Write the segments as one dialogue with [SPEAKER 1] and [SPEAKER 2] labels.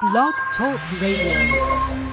[SPEAKER 1] Blog Talk Radio.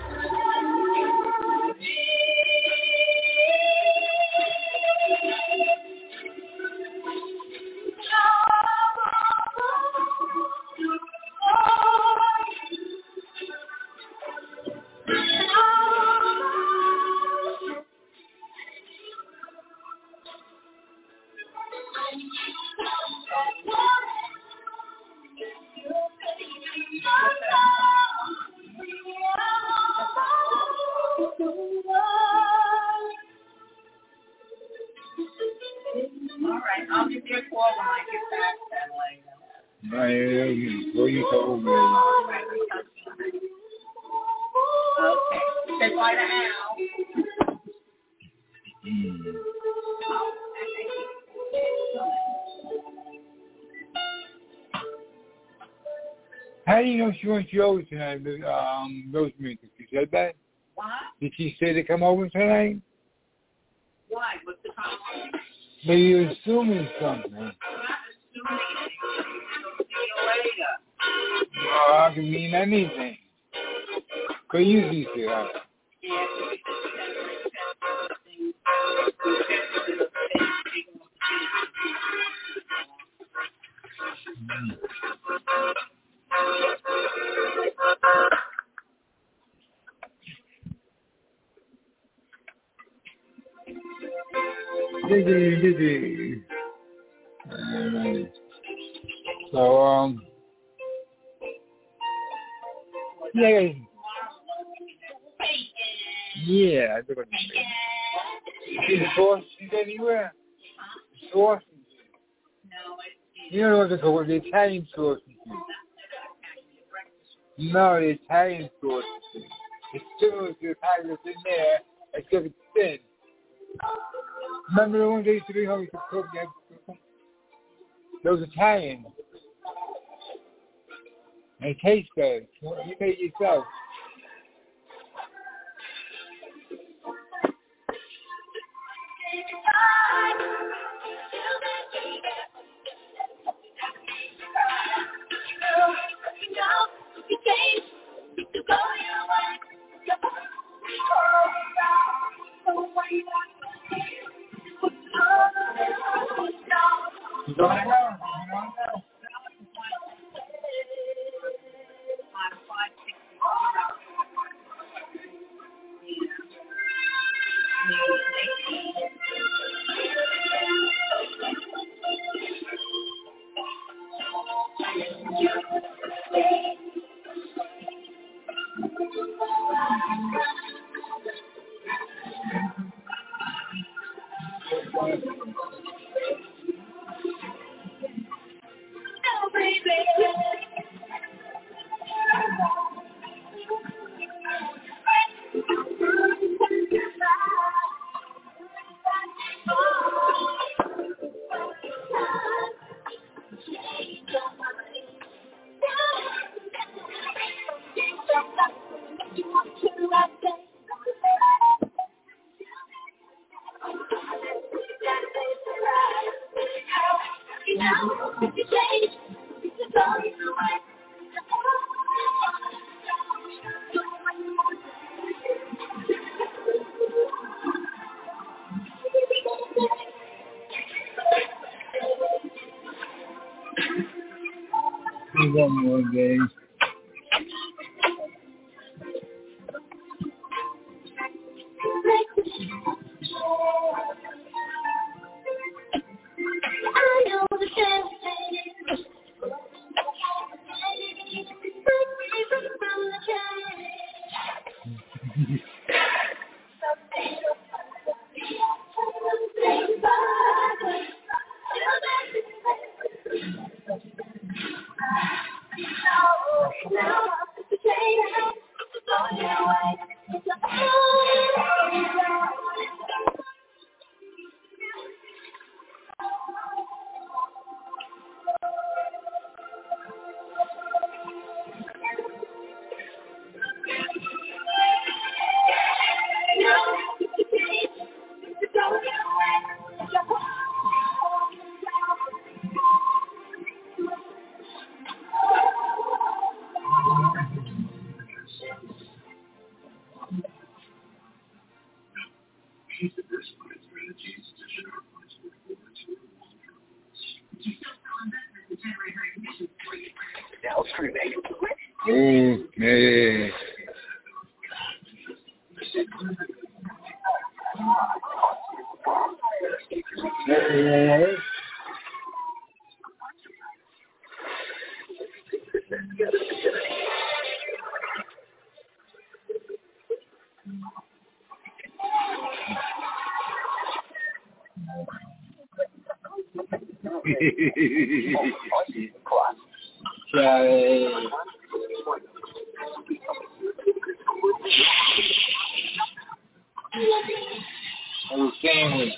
[SPEAKER 2] How do you know she wants you over tonight, Rosemary? She said that?
[SPEAKER 3] What?
[SPEAKER 2] Did she say to come over tonight?
[SPEAKER 3] Why? What's the problem?
[SPEAKER 2] But you're assuming something.
[SPEAKER 3] I'm not assuming anything. I'll see you later.
[SPEAKER 2] Well, I can mean anything. Could you see that?
[SPEAKER 3] Yeah.
[SPEAKER 2] Alright. So, yeah, I think it's see the sausages anywhere? Sausages. You know what they call it, the Italian sausages. No, the Italian sausages. It's similar to the pack that's in there, except it's thin. Remember the ones they used to be home to cook? Those Italian. They taste good. You make it yourself. One more day.
[SPEAKER 3] Now streaming.
[SPEAKER 2] Okay. Hey. Sorry. Okay.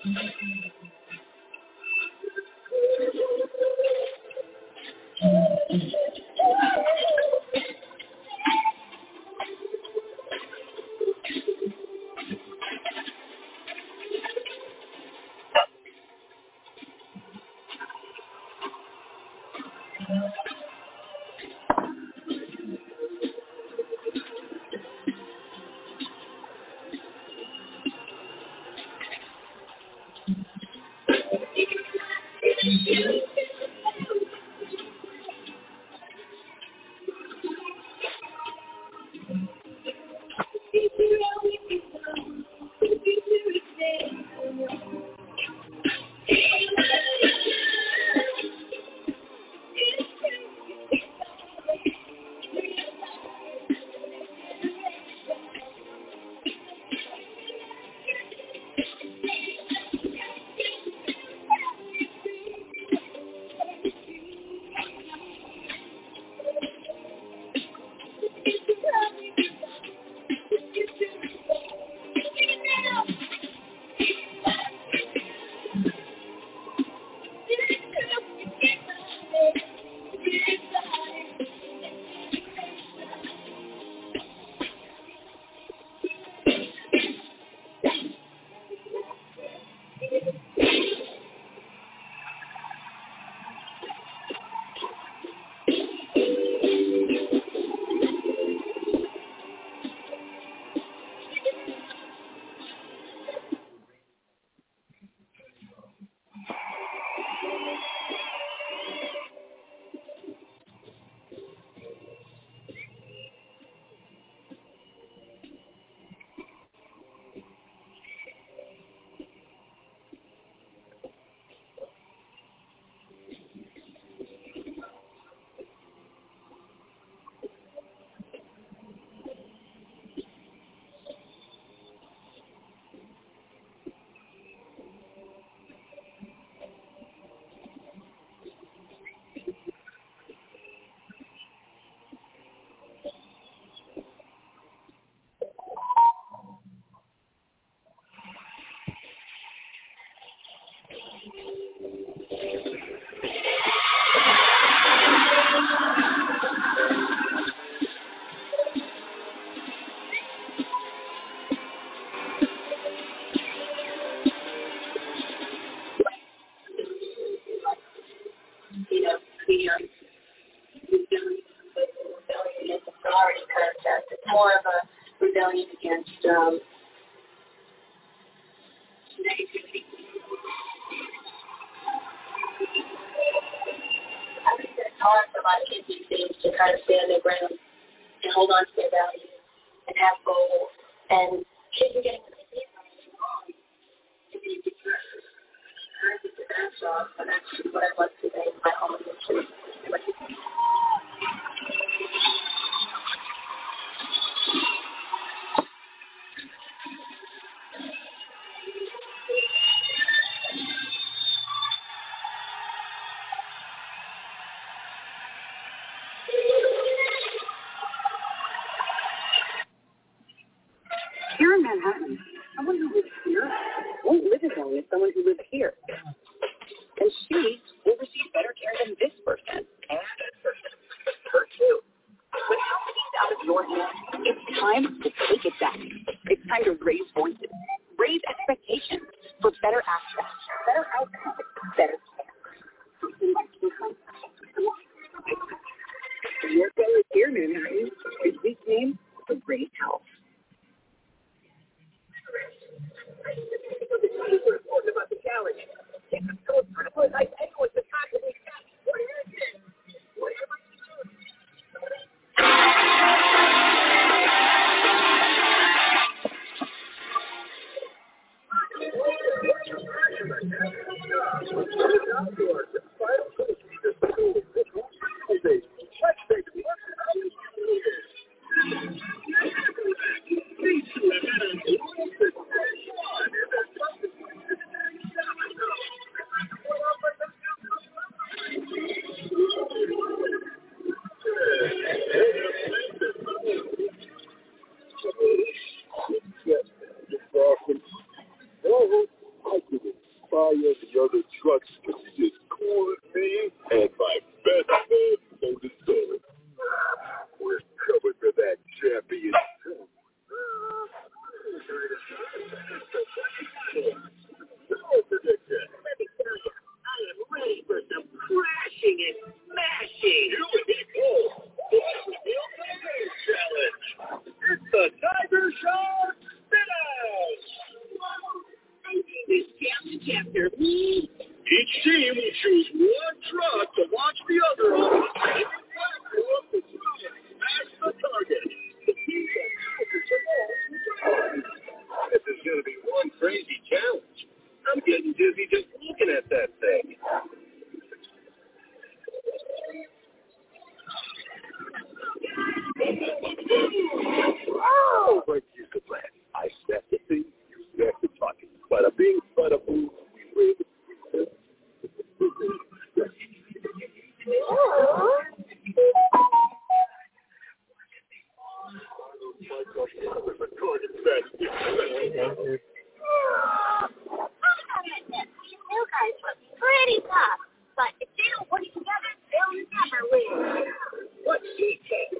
[SPEAKER 3] More of a rebellion against negativity. I think that it's hard for a lot of kids these days to try to stand their ground and hold on to their values and have goals. And kids are getting to see it wrong. To be depressed. I think that's what I'd like to say in my own history.
[SPEAKER 4] Here in Manhattan, someone who lives here won't live as long as someone who lives here. And she will receive better care than this person. And this person. Her too. When health is out of your hands, it's time to take it back. It's time to raise voices, raise expectations for better access, better outcomes, better care. Your goal is here, Manhattan. Is we came to raise health. About the challenge. It's so critical. I think it was the time to be whatever you do.
[SPEAKER 5] the Tiger Shark Spin-Out!
[SPEAKER 4] This chapter.
[SPEAKER 5] Each team will choose one truck to launch the other on the same platform to smash the target. The team that conquers the balls will win. This is going to be one crazy challenge. I'm getting dizzy just looking at that thing. Oh, but here's the plan. I set the thing, you set the talking. Bada bing, bada boom, we win.
[SPEAKER 3] You guys look pretty tough, but if they don't work together, they'll never win.
[SPEAKER 5] What's he take?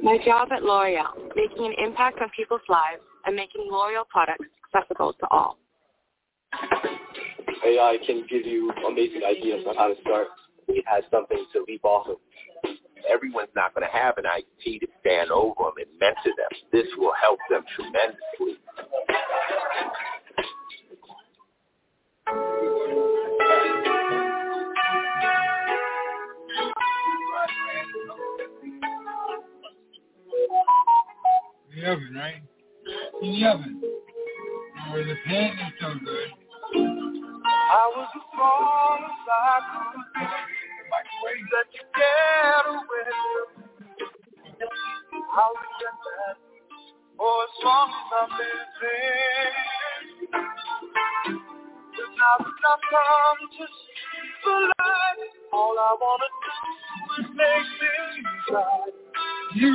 [SPEAKER 6] My job at L'Oreal, making an impact on people's lives and making L'Oreal products accessible to all.
[SPEAKER 7] AI can give you amazing ideas on how to start. It has something to leap off of. Everyone's not going to have an IT to stand over them and mentor them. This will help them tremendously.
[SPEAKER 2] The oven, right? The oven. Where the pan is so good.
[SPEAKER 5] I was as strong as I could be. Let you get away. I'll regret that for as long as I'm living. But now that I've come to see the light, all I want to do is make things right.
[SPEAKER 2] You.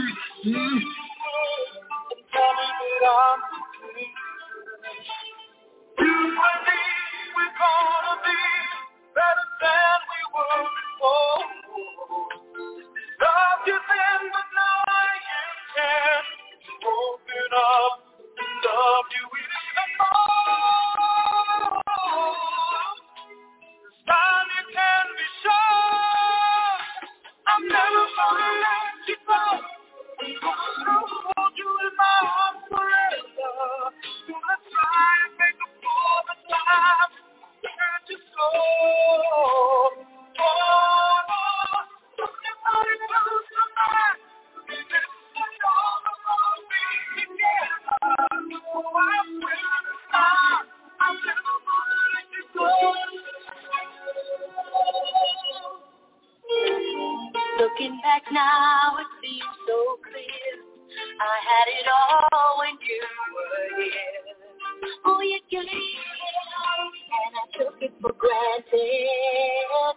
[SPEAKER 5] And tell me that I'm free. You and me, we're gonna be better than we were before. Loved you then, but now I can't open up and love you even more. This time you can be sure I'm never gonna let you go. I'm gonna hold you in my arms forever. Gonna try and make up for the time I hurt you so. Somebody close to mine. This is all about me together. Oh, I swear this time I'm never gonna let you go.
[SPEAKER 3] Looking back now, it seems so clear. I had it all when you were here. Oh, you gave it all, and I took it for granted.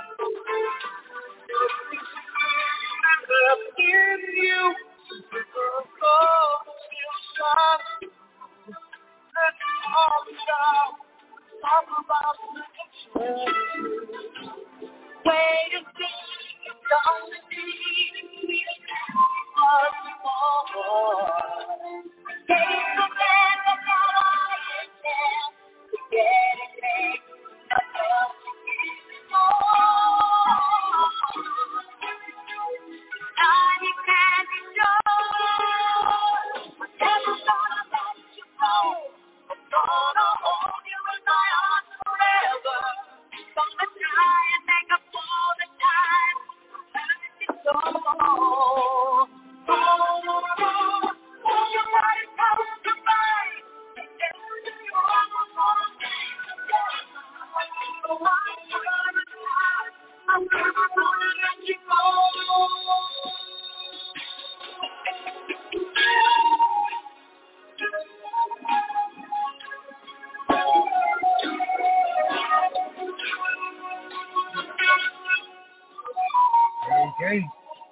[SPEAKER 5] Left in you, the love still shines. Let it all down. Talk about the truth.
[SPEAKER 3] Wait and see, don't see me more. Take the man that now I intend to get it made. Nothing else to give more. Now you can be sure. I'm never gonna let you go. I'm gonna hold you in my arms forever. Gonna try and make up all the time I let you go. Hold your body close to mine. And you're almost gonna stay together. So I'm gonna try. I'm never gonna let you go.
[SPEAKER 2] Okay.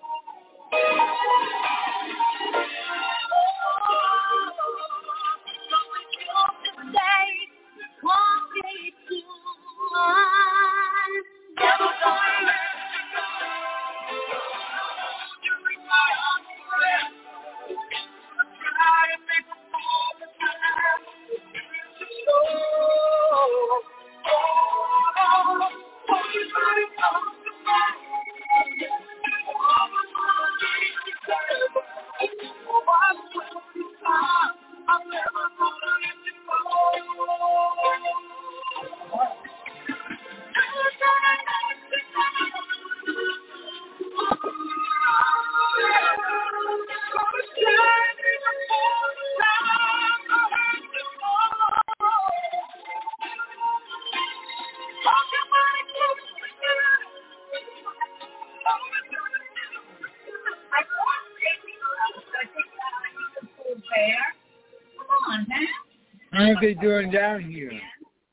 [SPEAKER 2] What are they doing down here?
[SPEAKER 4] The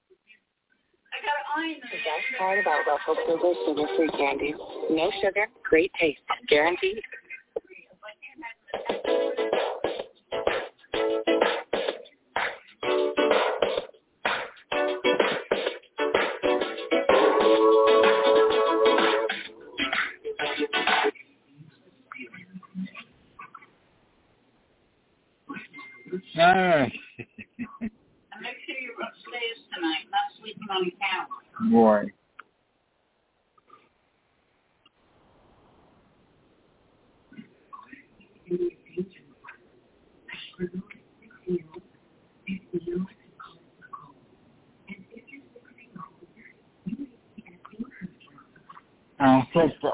[SPEAKER 4] best part about Ruffles Sizzle sugar-free candy. No sugar, great taste, guaranteed.
[SPEAKER 2] Alright.
[SPEAKER 8] And make sure you're upstairs tonight, not sleeping on the couch.
[SPEAKER 2] Boy. I don't think so.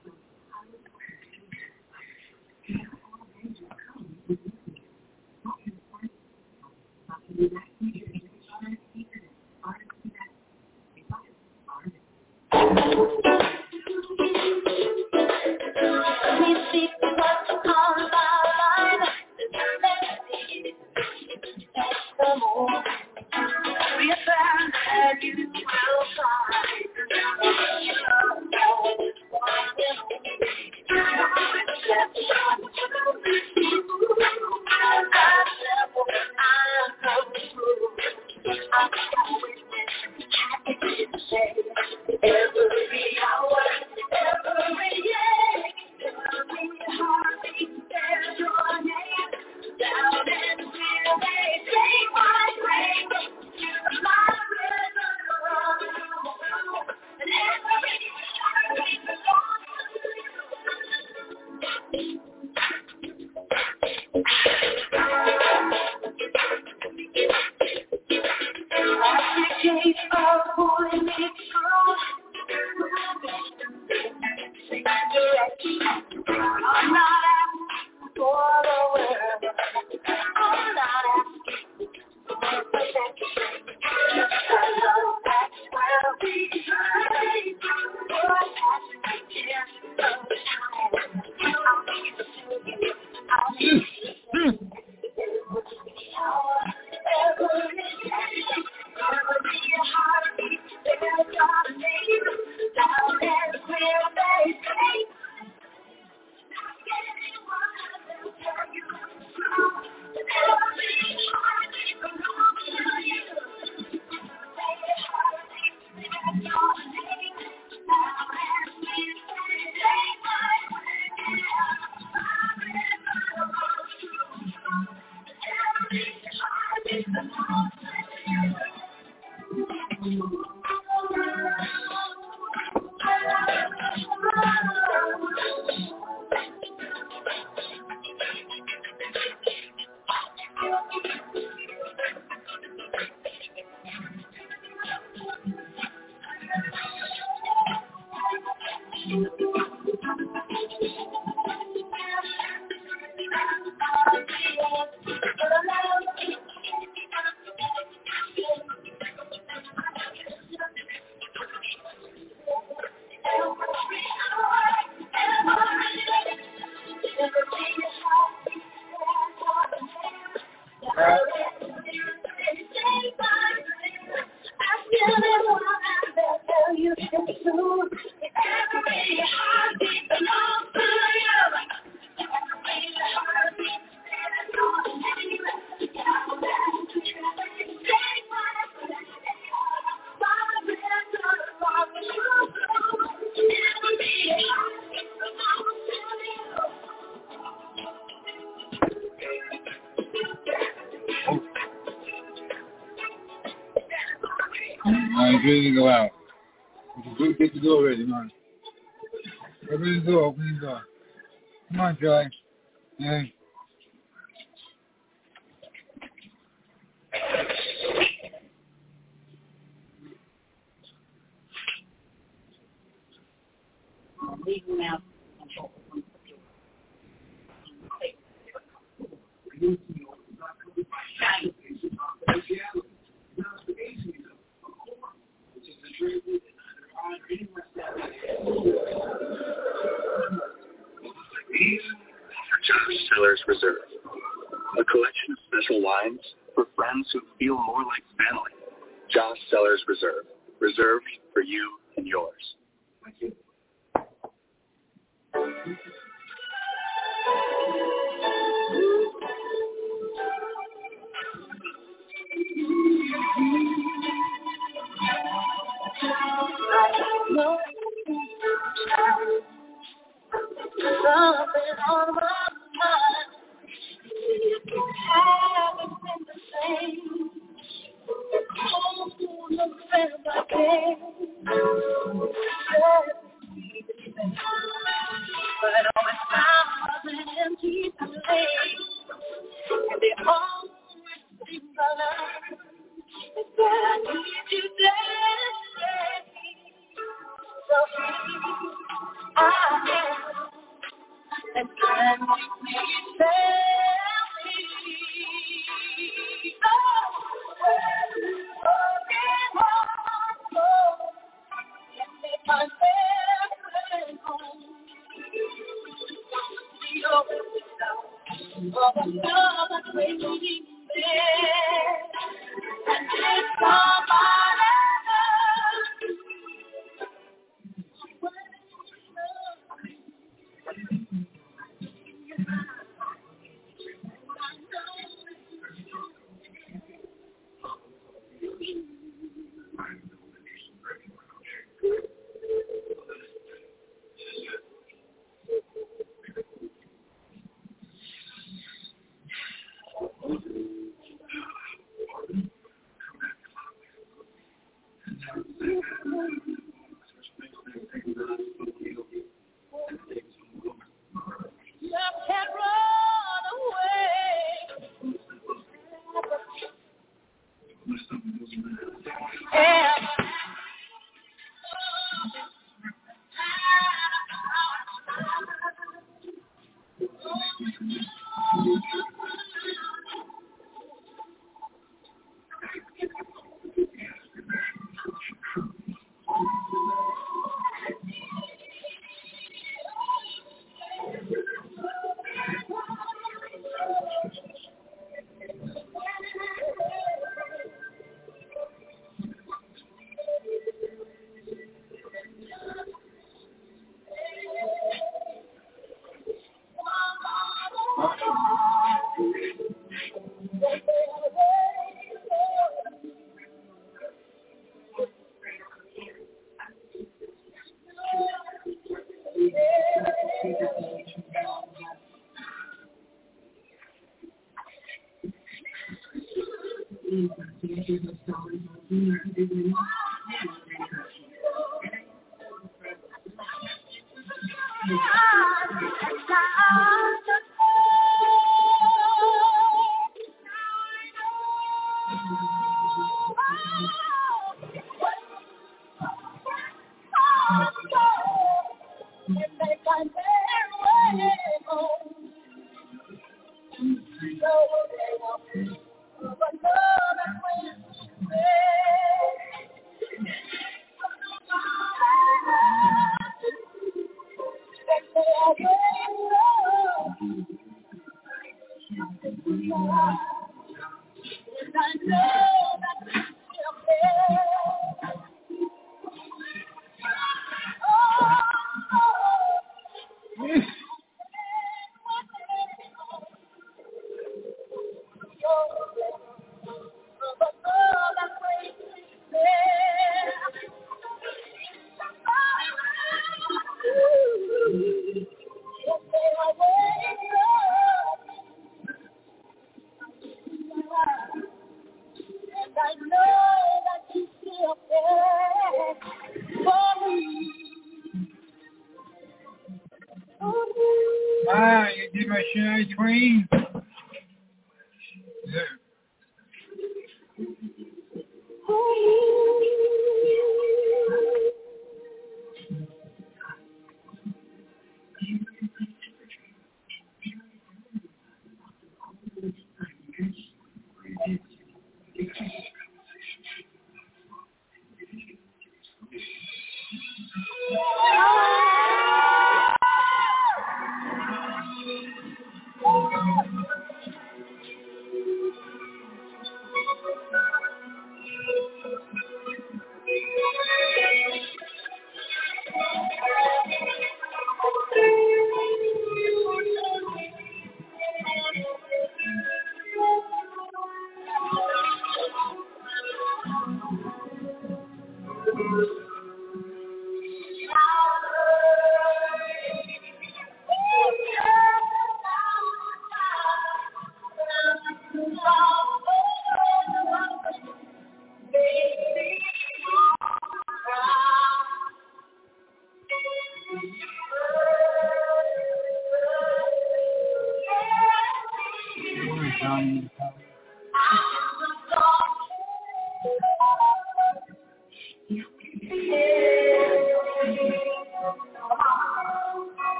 [SPEAKER 2] Alright, ready to go out. Get the door ready, man. Open the door, open the door. Come on, Joy. Hey.
[SPEAKER 8] Leave them out.
[SPEAKER 5] These are Josh Cellars Reserve, a collection of special wines for friends who feel more like family. Josh Cellars Reserve, reserved for you and yours. Thank you.
[SPEAKER 3] Something on my mind. You can have it. And can we
[SPEAKER 2] You did my Shania Twain. Yeah.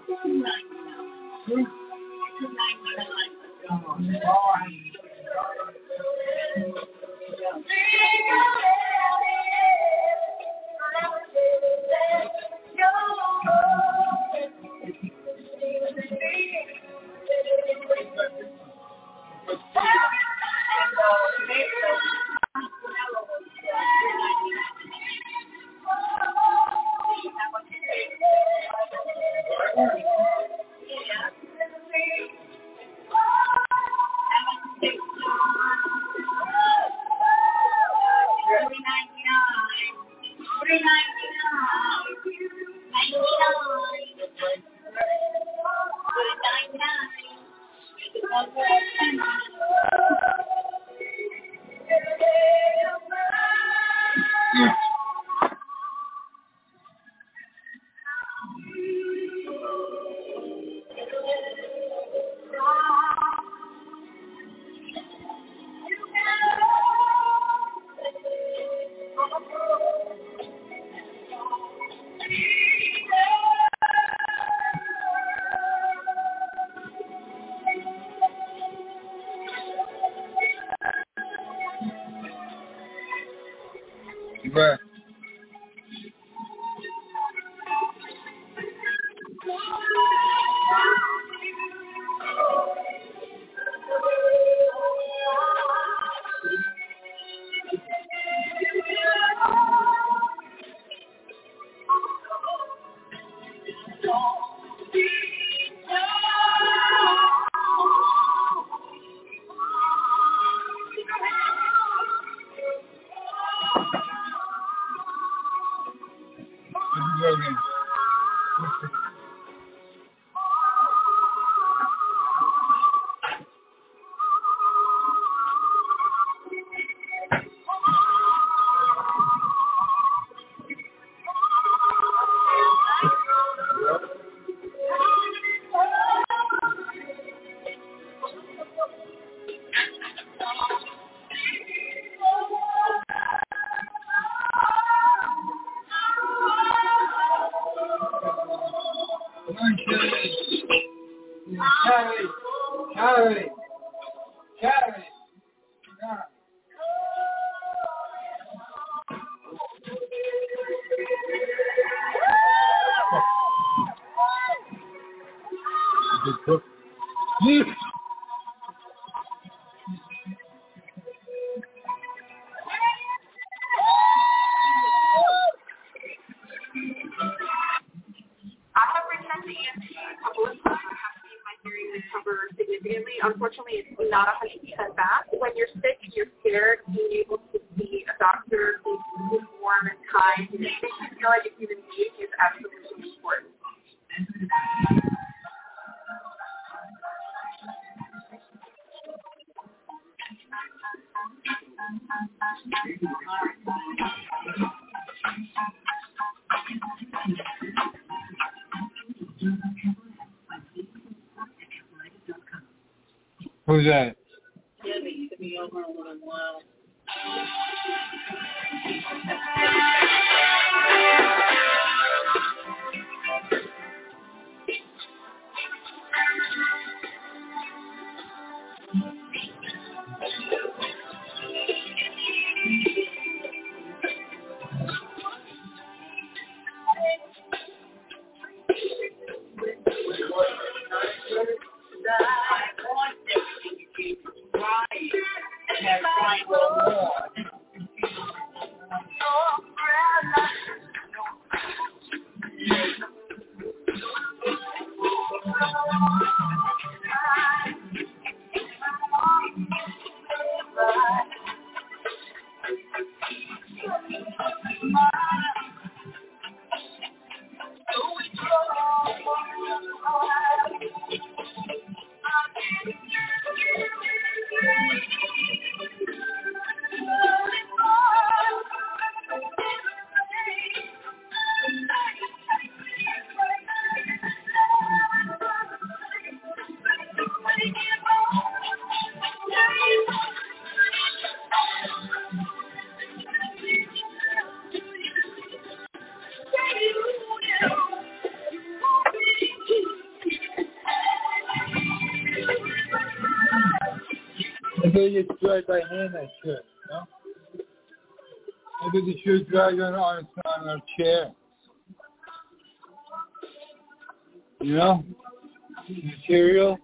[SPEAKER 2] Right. Carry.
[SPEAKER 6] Unfortunately, it's not 100% back. When you're sick and you're scared, being able to see a doctor who's warm and kind, it makes you feel like a human being is absolutely important.
[SPEAKER 2] Who's that?
[SPEAKER 8] Debbie to be over a little while.
[SPEAKER 2] I think it's dried by hand, that shirt, no? I think the shirt dried on a chair. You know? Material.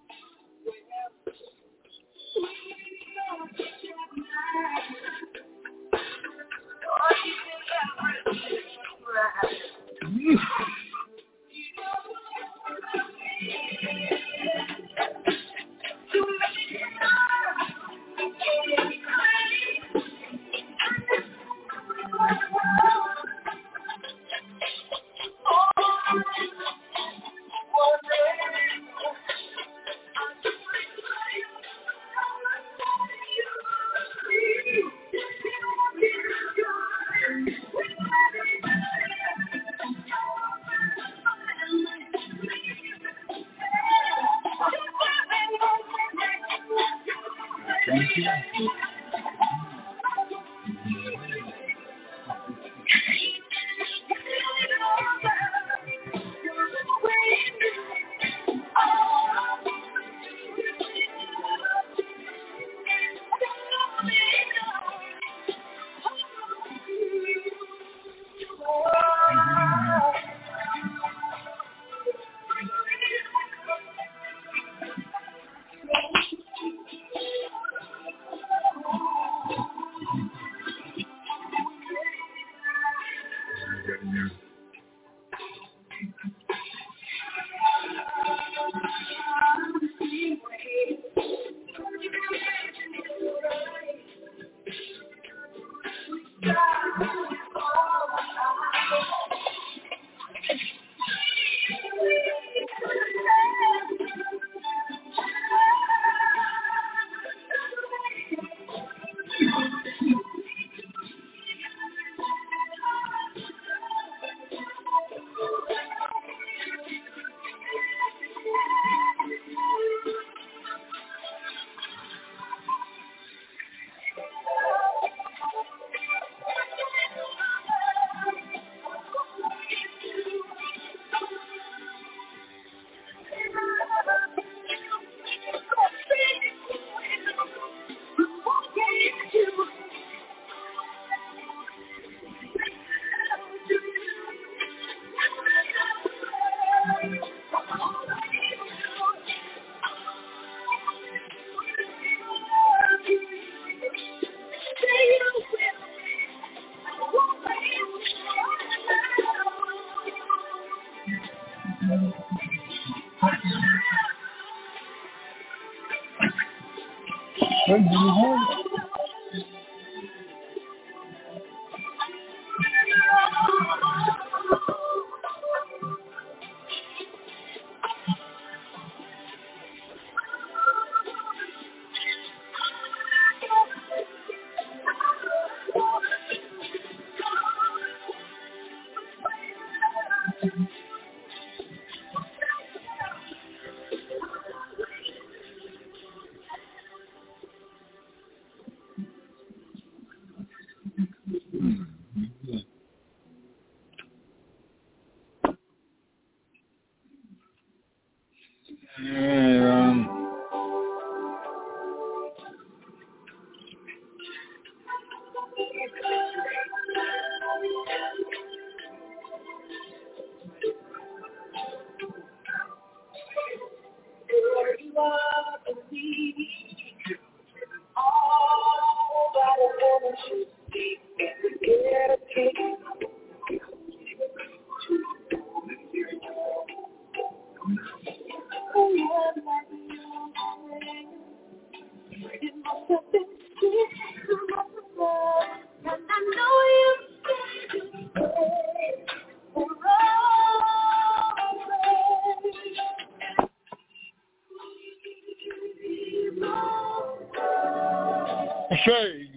[SPEAKER 2] Shade.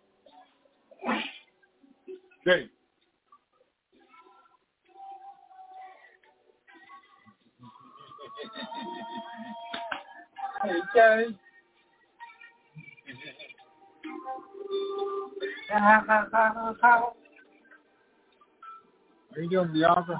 [SPEAKER 2] Shade. Hey, Shade. How are you doing, Bianca?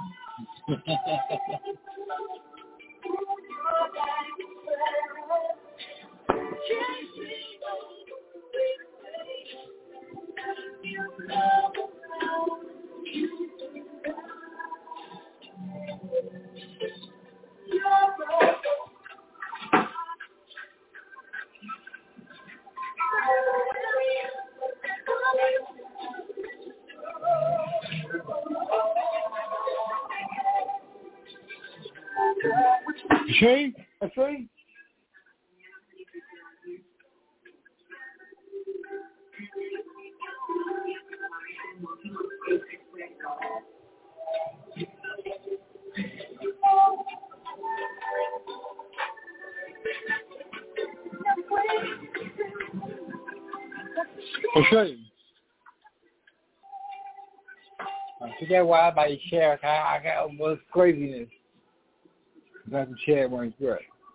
[SPEAKER 2] See? I see? I'll show you. I forget why I buy a chair. I got almost craziness. I got some chair when it's good.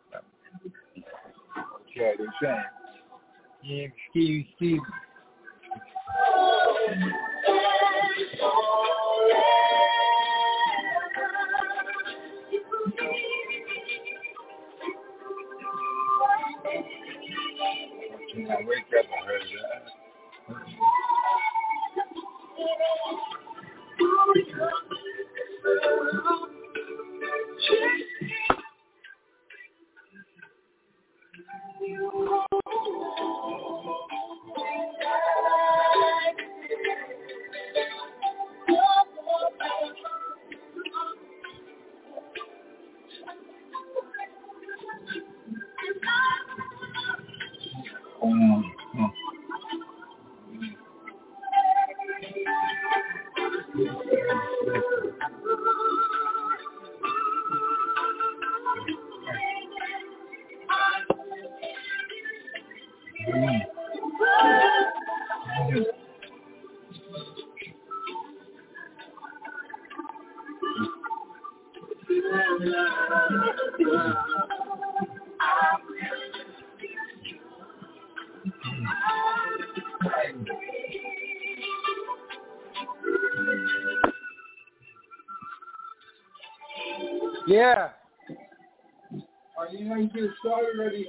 [SPEAKER 2] Chair, they're saying. Yeah, Steve. I wake up and heard that. Yeah. Are you going to start already?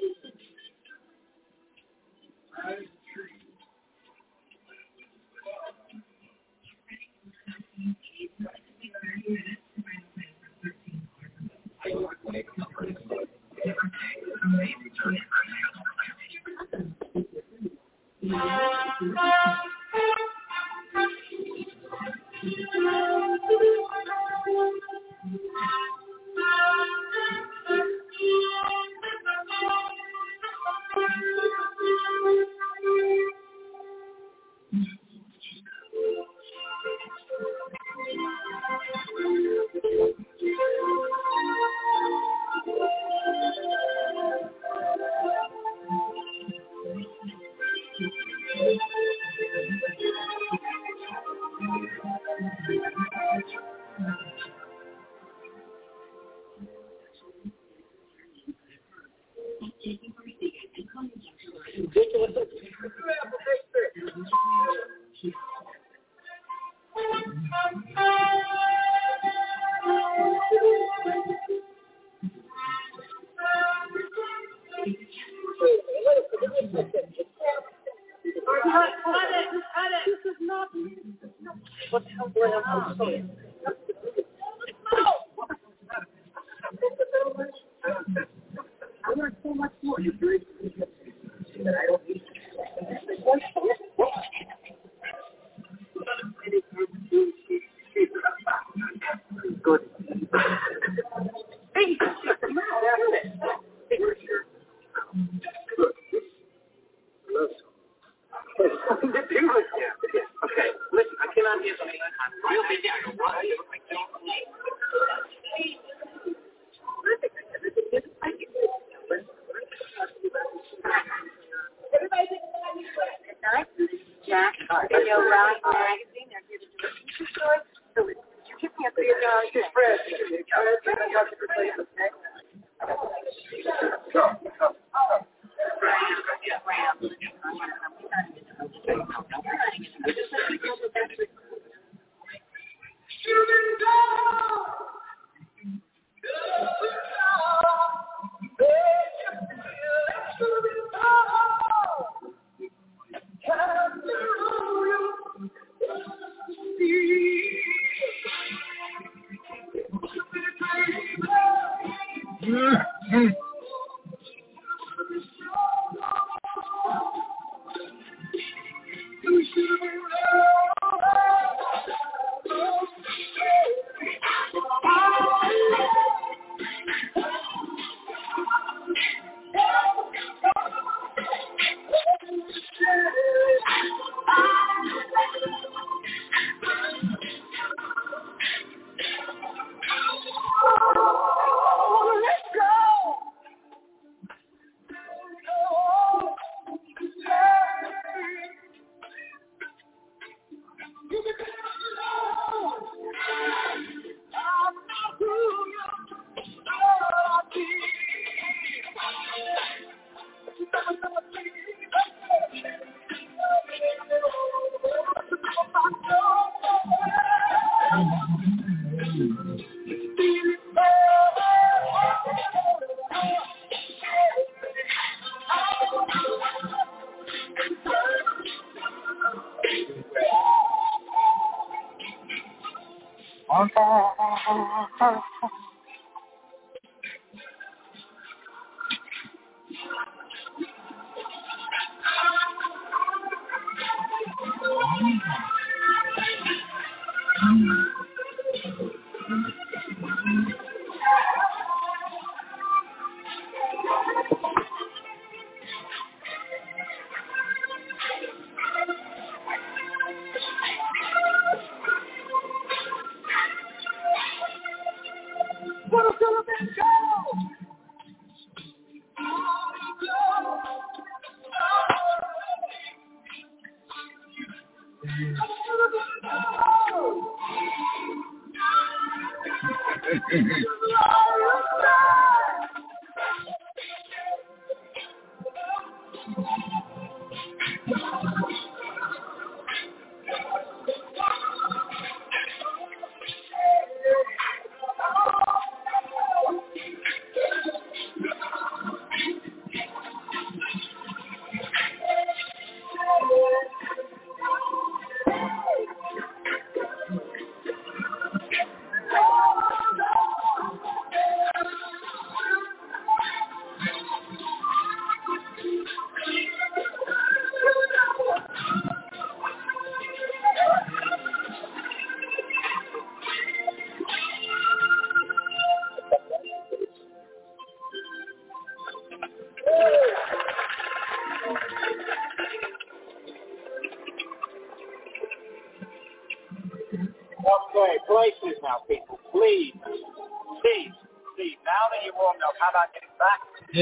[SPEAKER 9] Okay, places now, people. Please. Steve, now that you're warmed up, how about getting back to the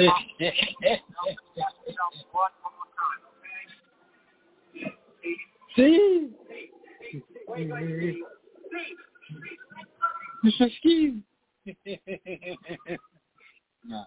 [SPEAKER 9] one more time, okay?
[SPEAKER 2] See?
[SPEAKER 9] Wait, Steve.
[SPEAKER 2] Mr. Steve. No.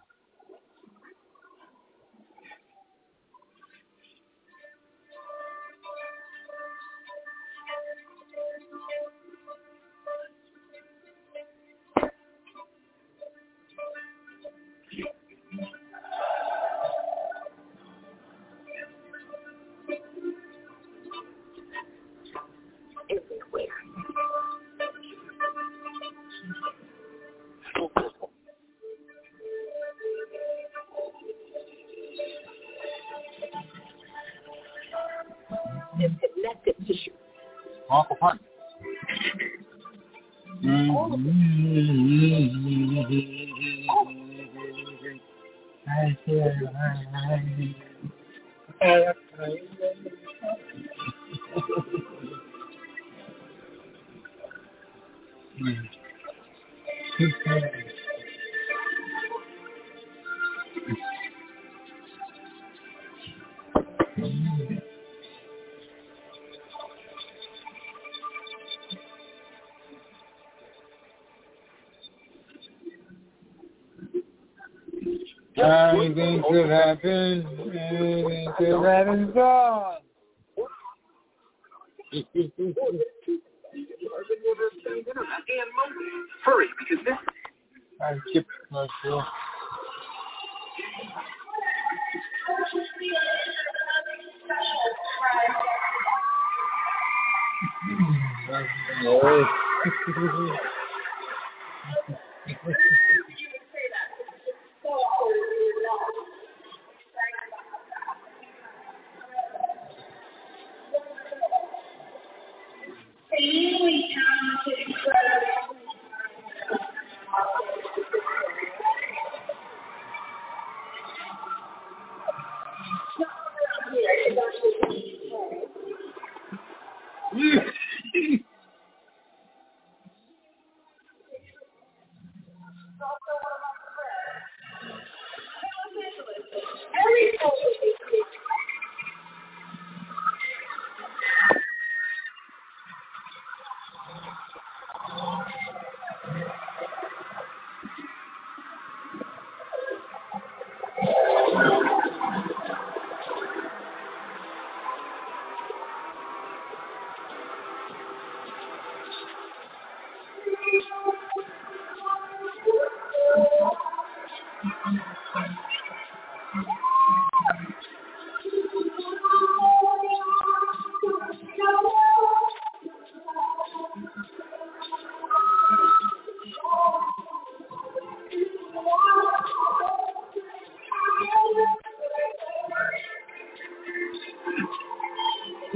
[SPEAKER 4] Everywhere. It's connective tissue.
[SPEAKER 2] Uncle Hunt. Anything could happen. Anything could happen. Gone.
[SPEAKER 9] Hurry, because this...
[SPEAKER 2] I skipped myself.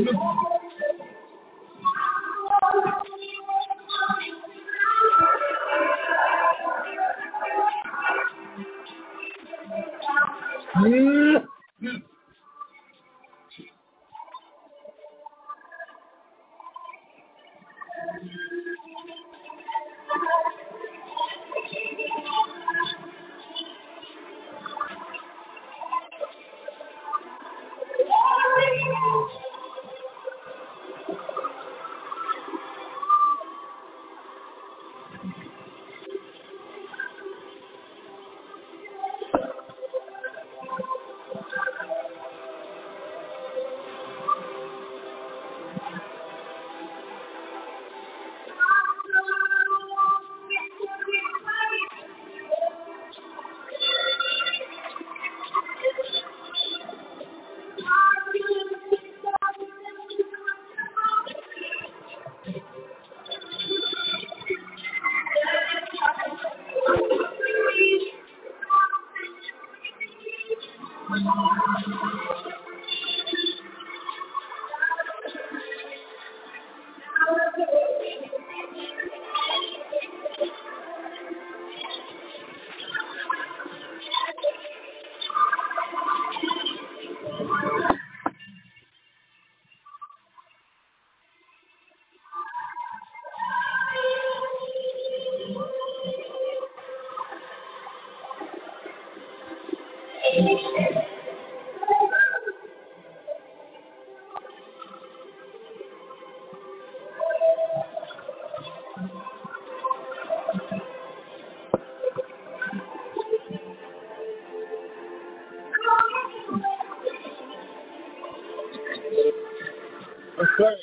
[SPEAKER 2] Okay.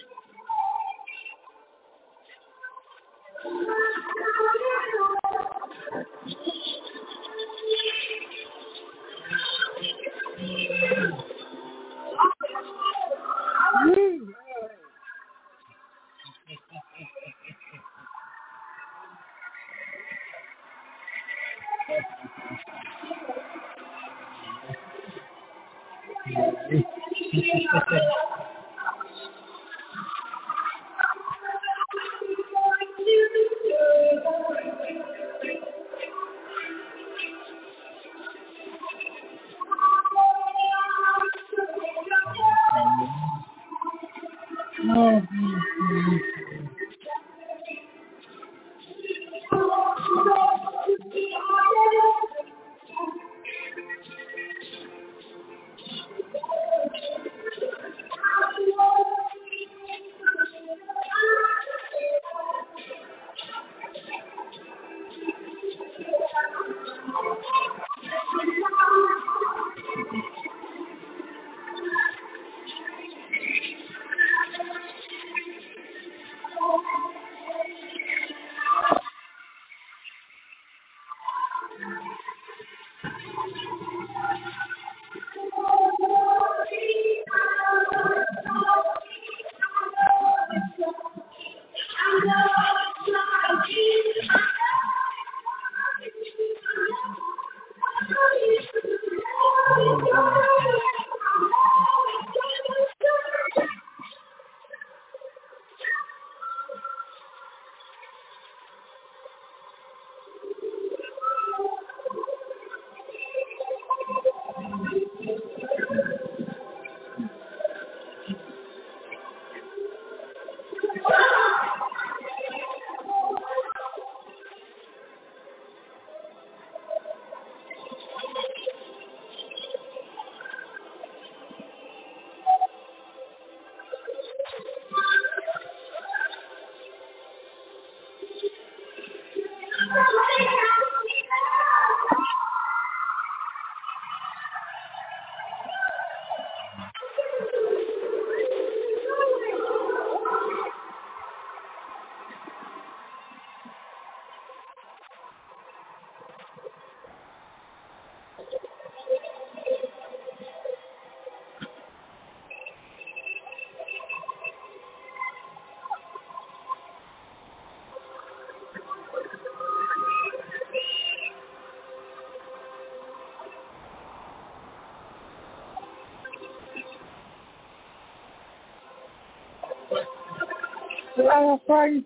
[SPEAKER 2] fight.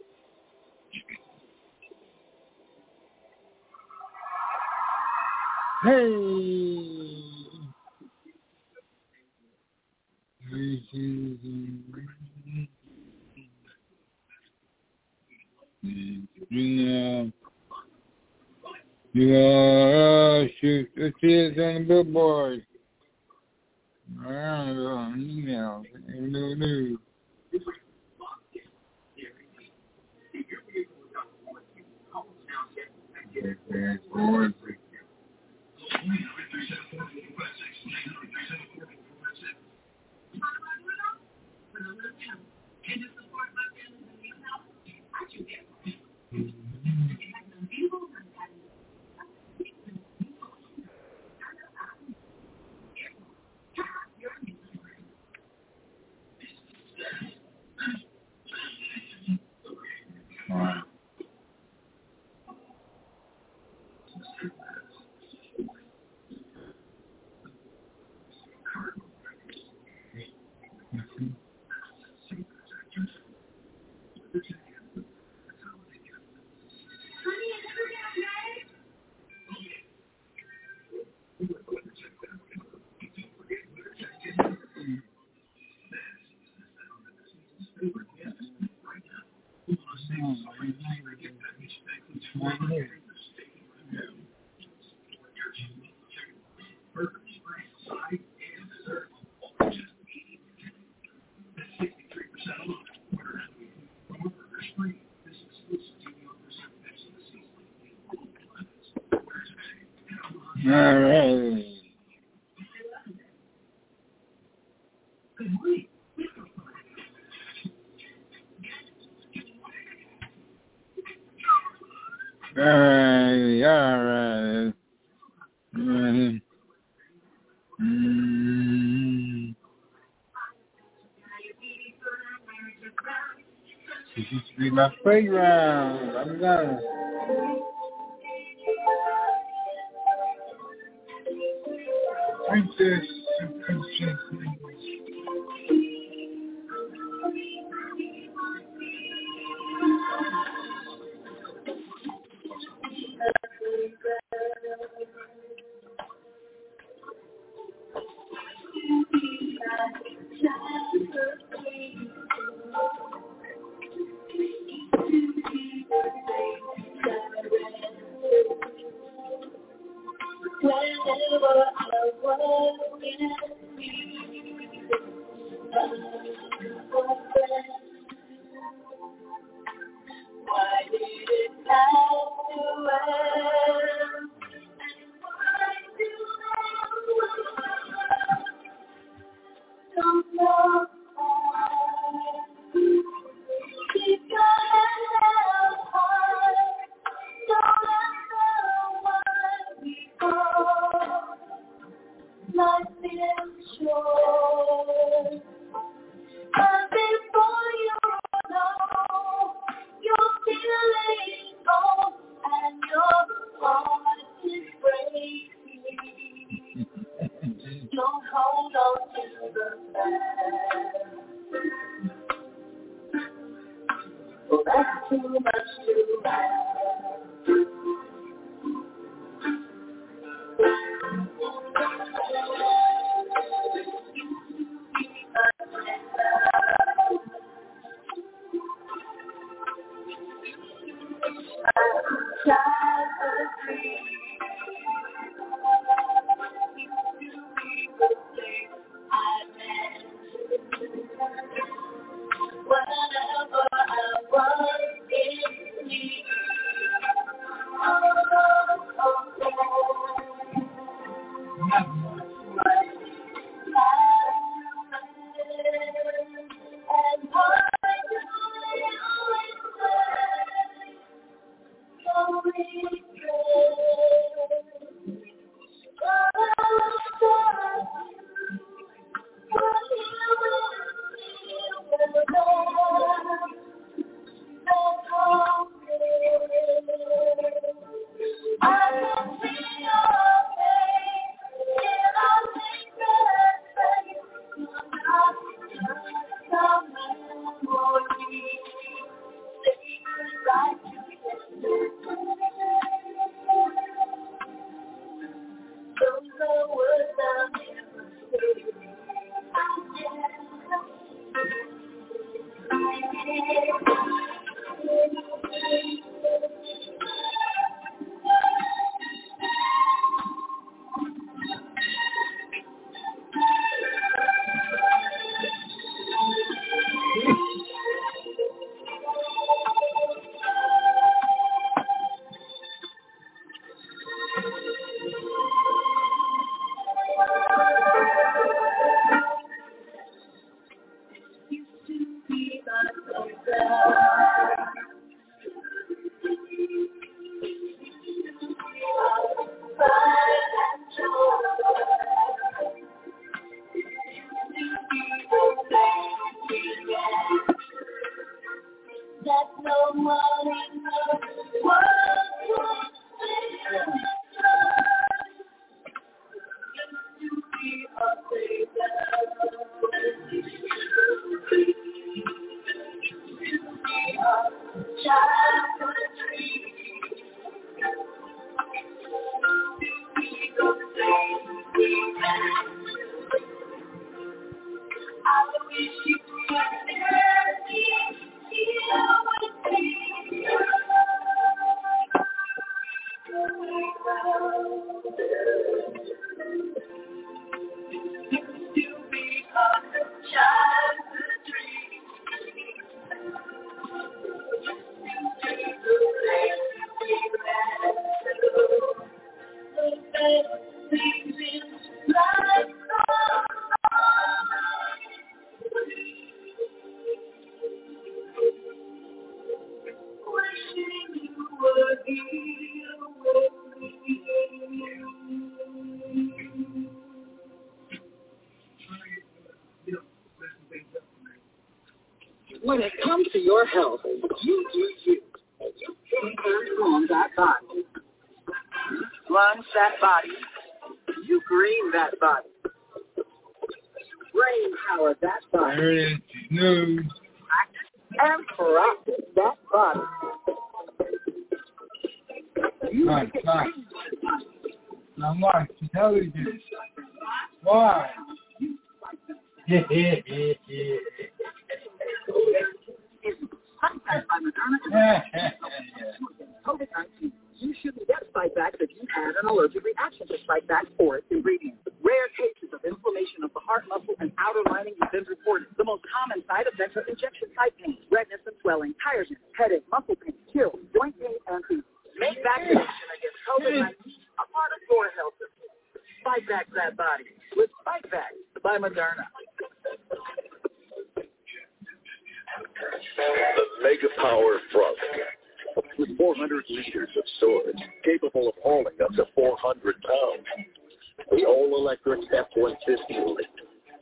[SPEAKER 2] Hey. Yeah, shoot, let's see it's on the billboard. Email. No. All right. All right. This used to be my playground. I'm done. Princess.
[SPEAKER 3] Whenever I was in why did it have to end? Why do don't know why? Keep your head held high. Don't answer why we fall. Life is short. And before you know, you're feeling old and your heart is breaking. Don't hold on to the past. Well, that's too much to ask. I can see your face.
[SPEAKER 4] When it comes to your health, you do you. You can't transform that body. Lunge that body. You green that body. Brain power that body. And process that body. You make it change that body.
[SPEAKER 2] Now watch television. Why?
[SPEAKER 4] COVID-19. You shouldn't get Spikevax if you've had an allergic reaction to Spikevax or its ingredients. Rare cases of inflammation of the heart muscle and outer lining have been reported. The most common side effects are injection site pain, redness and swelling, tiredness, headache, muscle pain, chills, joint pain, and fever. Make vaccination against COVID-19 a part of your health system. Spikevax that body with Spikevax by Moderna.
[SPEAKER 5] The Mega Power Front. With 400 liters of storage, capable of hauling up to 400 pounds. The all-electric F-150 lift.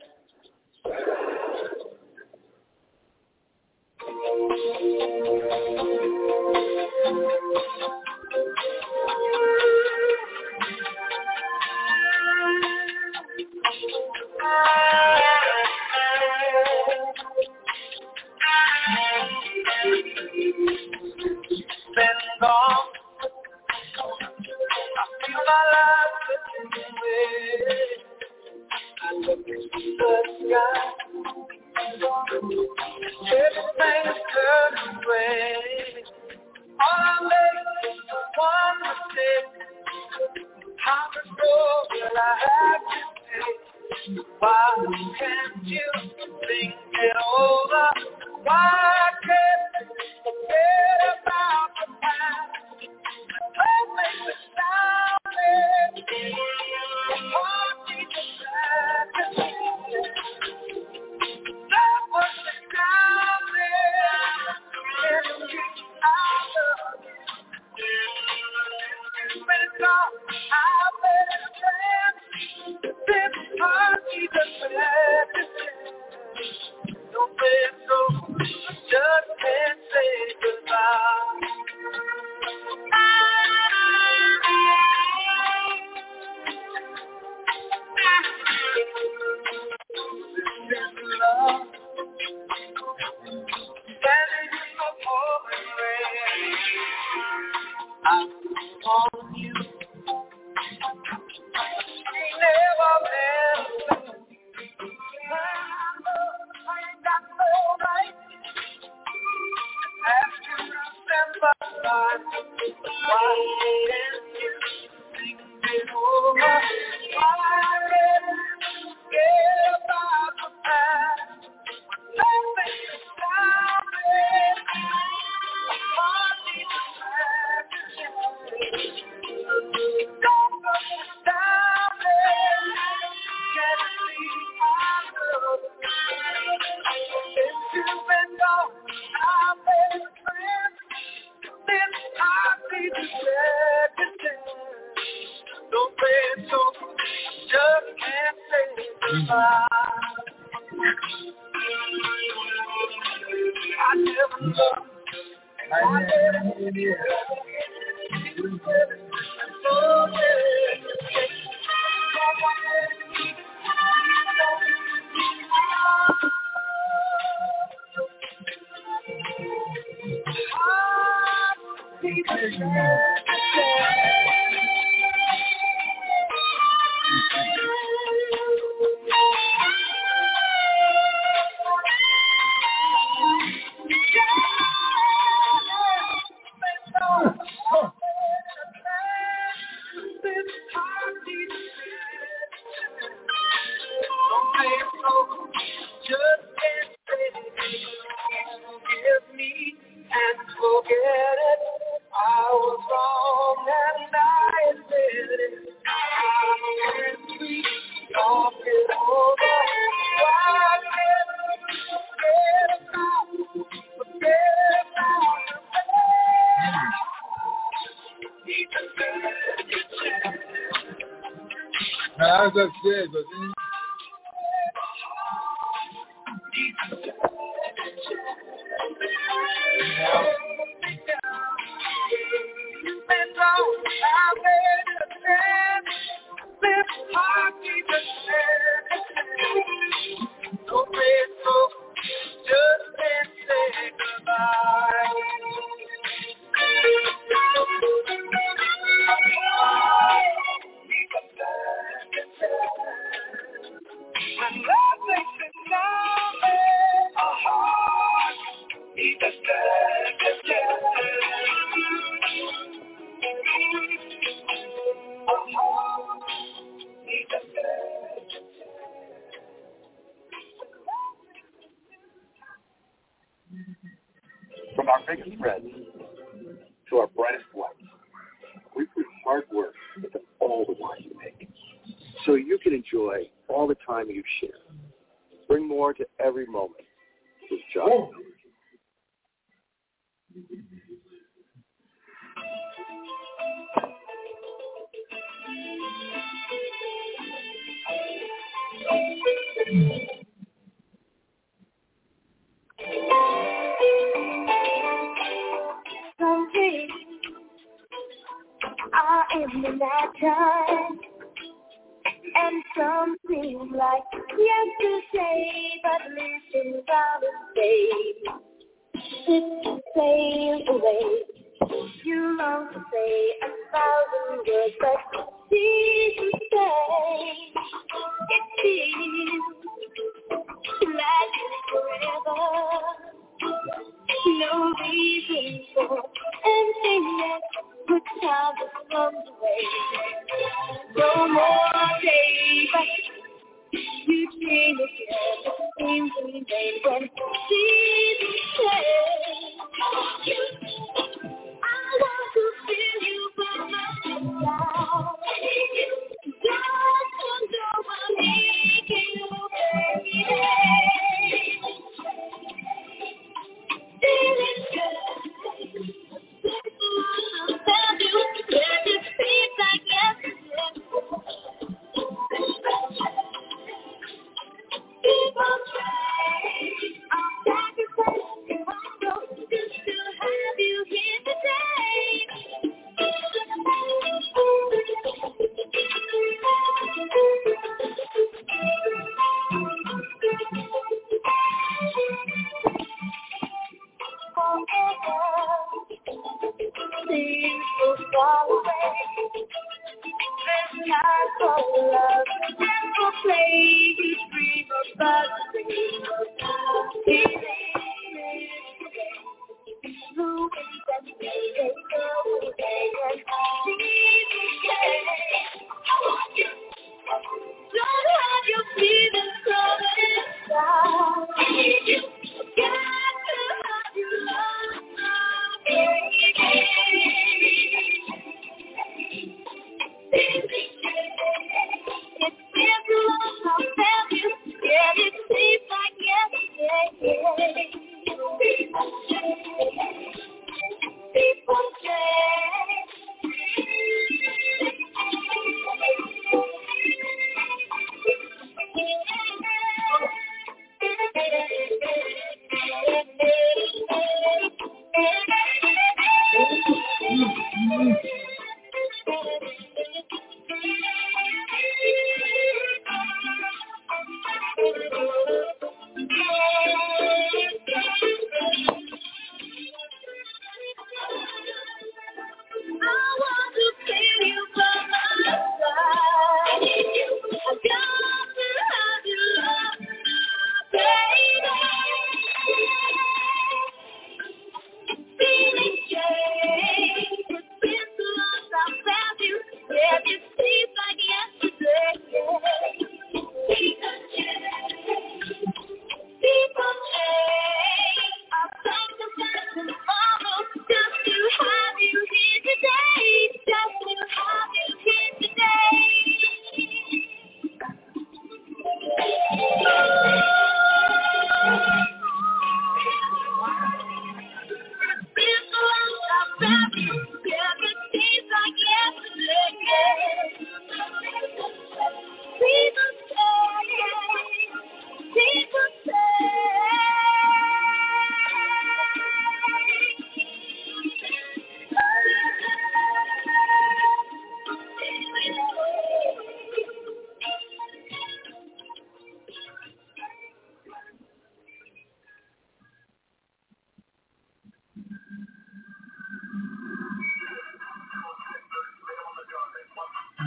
[SPEAKER 10] Been gone. I feel my life slipping away. I look into the sky. Everything's turned away. All I make is one mistake. How much more will I have to pay? Why can't you think it over? Why can't you forget about the past? Don't make me sound it. The heart needs a tragedy. That was the down there. Can't keep out of it. When it's gone, I'll let it stand. This heart needs a tragedy. Don't let it go. Just can't say goodbye. This is love. Standing in the pouring rain. I want you. Never meant to. I ain't got no right. Have to remember why can't you think it over? Why can't you forget about the past? Nothing is stopping. Heart needs a tragedy. Don't understand it. Can't see our love. If you've been gone, I've been a friend. Then I see the tragedy. Don't say it's over. Just can't say goodbye. I never loved. I never knew.
[SPEAKER 2] How's that shit, but
[SPEAKER 7] From our biggest friends to our brightest ones, we put hard work into all the wine you make, so you can enjoy all the time you share. Bring more to every moment with John.
[SPEAKER 3] Some days are in the night time, and some seem like yesterday, but listen about the day. It sails away. You long to say 1,000 words, but didn't say. It feels like it's forever. No reason for anything yet, but time just runs away. No more days, but you dream again. It seems in vain when seasons change. I want to feel you by my side. Don't know I need you, baby. Feeling good. Found you, yeah, it seems like yesterday. Keep on trying. I'm sacrificing my soul just to have you here today. Seems so far away. There's time for love and for play. You dream about the dream of feeling the way that they go away and seasons change. Don't have your feelings so inside. Got to have your love, baby. It's been too long, I felt you. Yeah, it seems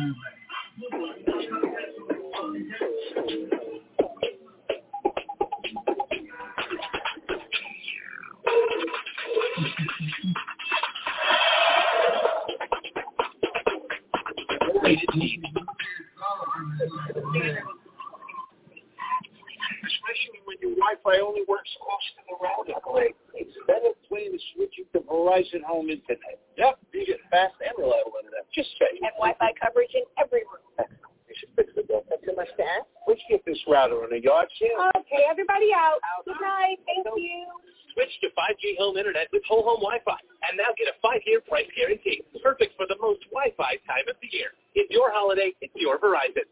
[SPEAKER 9] Especially when your Wi-Fi only works close to the router. It's better plan to switch you to Verizon Home Internet. Yep, you get fast and reliable internet. Just say.
[SPEAKER 4] And Wi-Fi coverage in every room.
[SPEAKER 9] You should fix the bill. That's too much to ask. Let's get this router on a yard sale.
[SPEAKER 4] Okay, everybody out. Good night. Thank you.
[SPEAKER 11] Switch to 5G home internet with whole home Wi-Fi, and now get a 5-year price guarantee. Perfect for the most Wi-Fi time of the year. It's your holiday. It's your Verizon.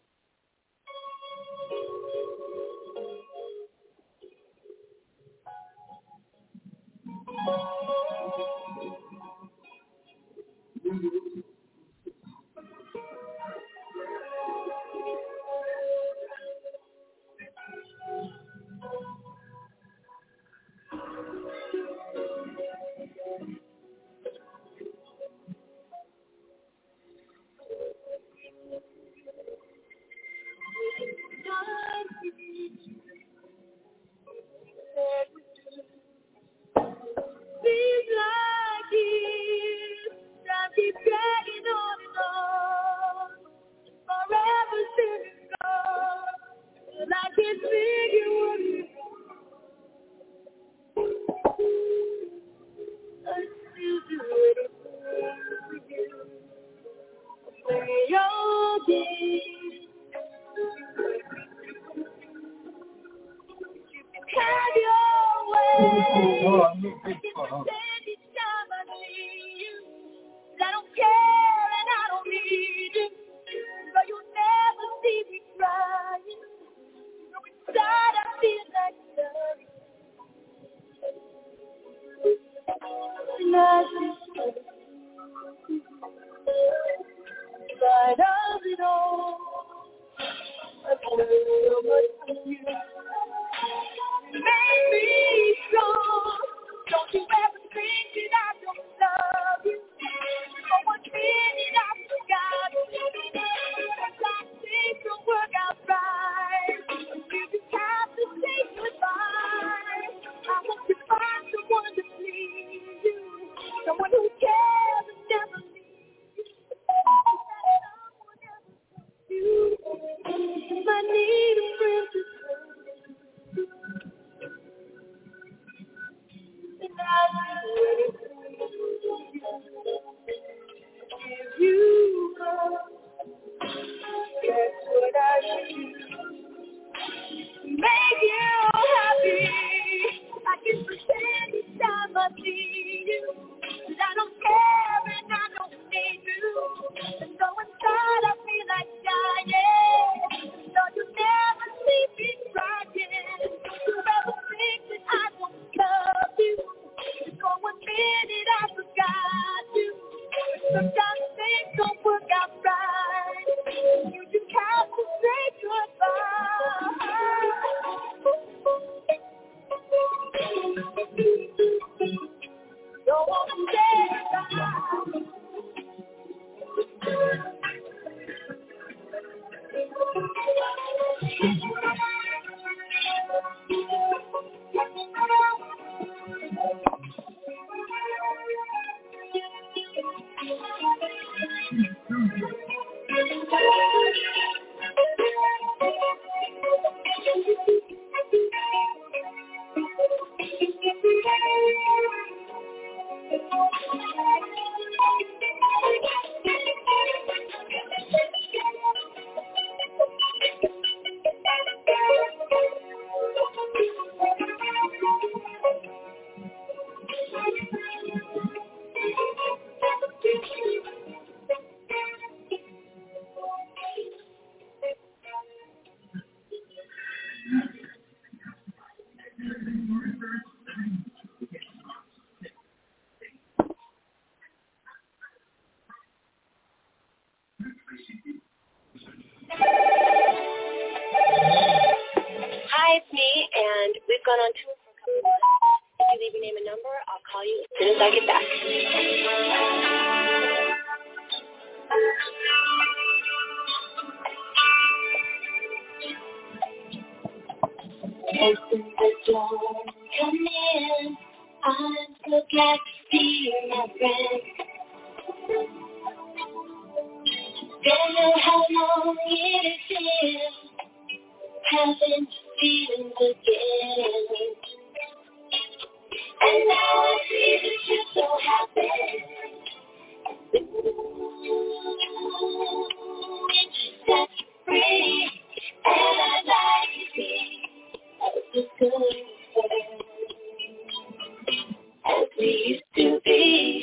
[SPEAKER 3] Hi, it's me, and we've gone on tour for a couple of months. If you leave your name and number, I'll call you as soon as I get back. Open the door, come in. I'm so glad to see you, my friend. Don't know how long it has been, having feelings again. And now I see that you're so happy. It just sets you free, and I'd like to be as good as we used to be.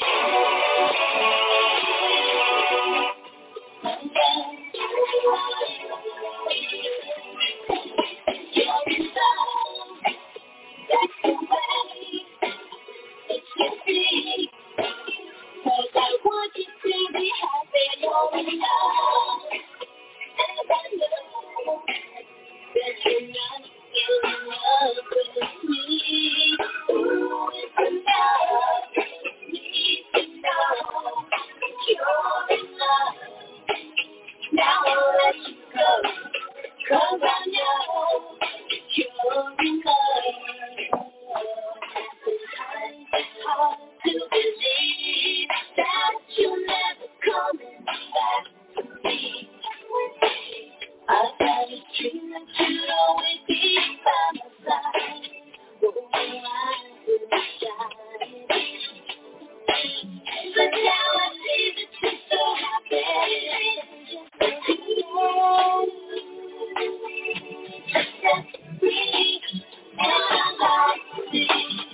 [SPEAKER 3] You're in love, that's the way it should be. 'Cause I want you to be happy, you're in love. And I know that you're not in love with me. Ooh, it's enough. Need to know you're in love. Now I'll let you go, 'cause I know you're in love. Sometimes it's hard to believe that you're never coming back to me. I thought it's true that you'd always be by my side. Oh, I would shine. But now I see that you're so happy. Just set free, and I like to be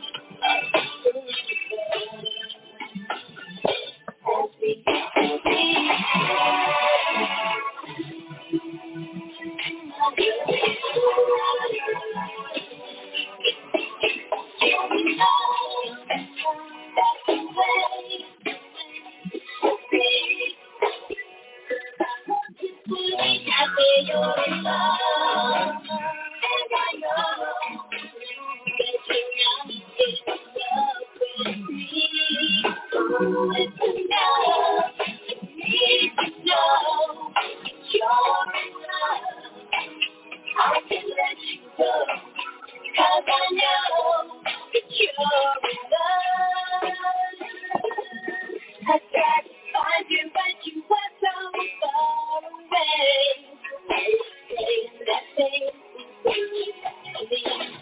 [SPEAKER 3] as we used to be. You know that's the way to be. I want you to be happy, you're in love. And I know that you're not in love with me. Ooh, it's enough. You need to know you're in love. I can let you go, 'cause I know that you're in love. I tried to find you, but you were so far away. Saying that things will be someday,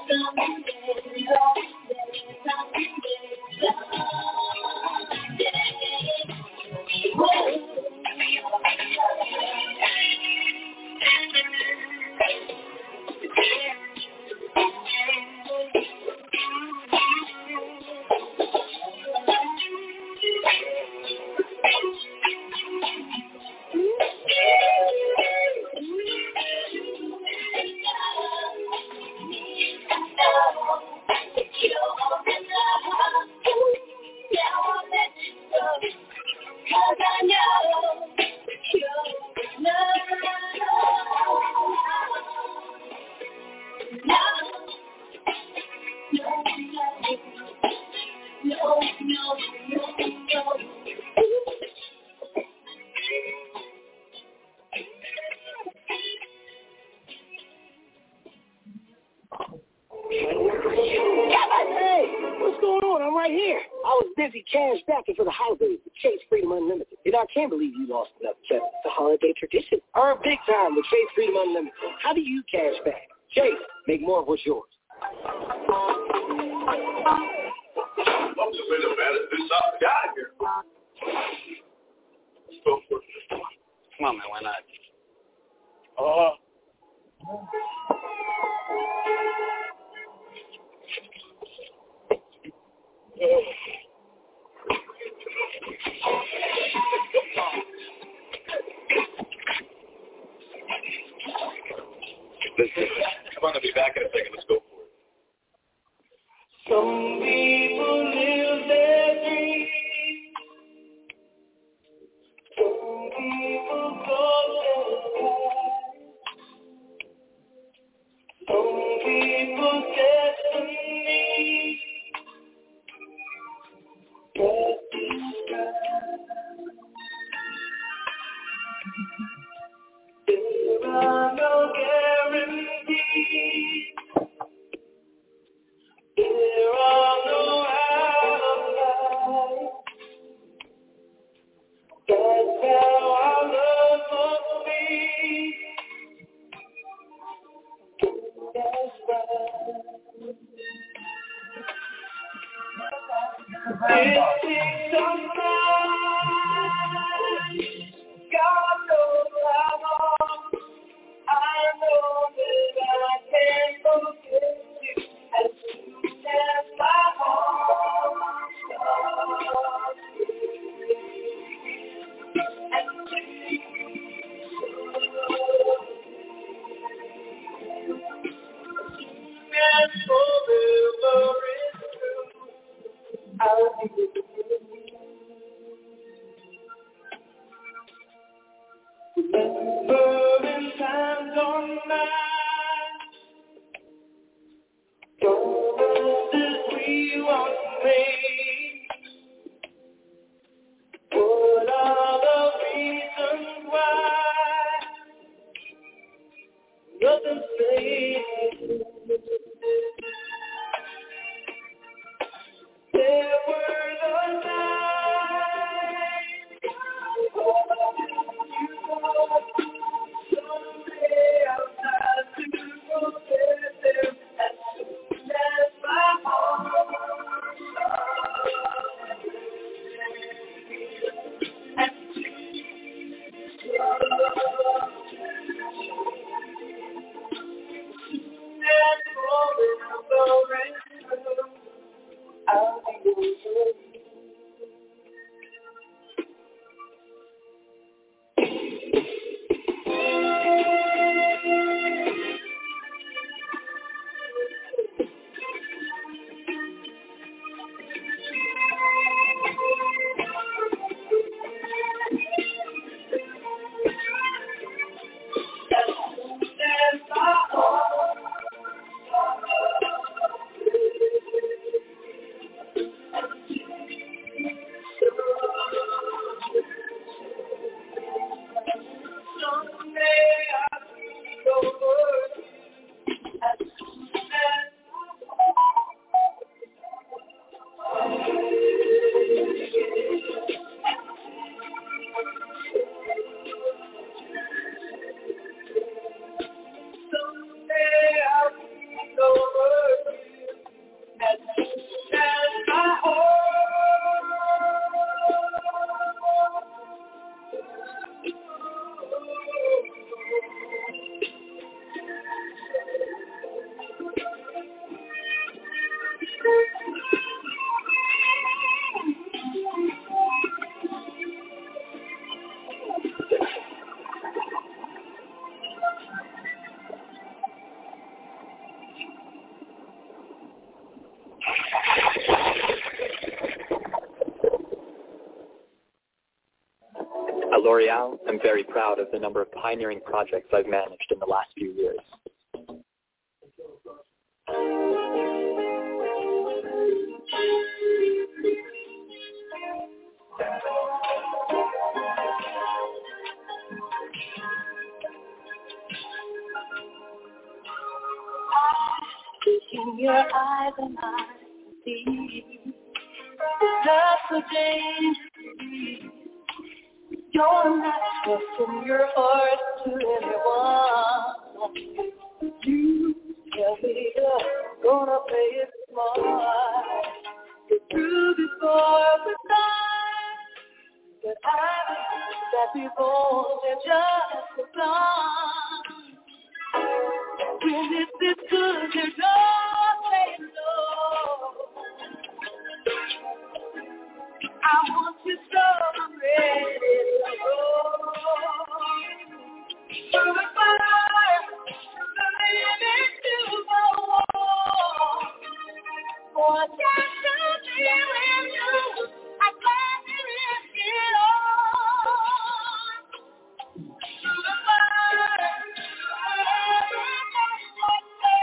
[SPEAKER 12] cash backing for the holidays with Chase Freedom Unlimited. And I can't believe you lost enough, Kevin. It's a holiday tradition. Earn big time with Chase Freedom Unlimited. How do you cash back? Chase, make more of what's yours.
[SPEAKER 5] I'm just ready to manage this up. Get out of here. Let's go for it.
[SPEAKER 13] Come on, man. Why not?
[SPEAKER 5] I'm going to be back in a second. Let's go for it.
[SPEAKER 10] Some people live their dreams. Some people go their lives. Some people's destiny. There are no guarantees.
[SPEAKER 13] At L'Oreal, I'm very proud of the number of pioneering projects I've managed in the last few years.
[SPEAKER 10] In your eyes and I see that's the danger. You're not trusting your heart to anyone. You tell me you're gonna play it smart. Get through before the time. But I believe that people are just a song. When it's good, you don't say no. I want you so ready to go. Through the fire, the limit to the wall. For a chance to be with you, I glad to risk it all. Through the fire, everything's like so.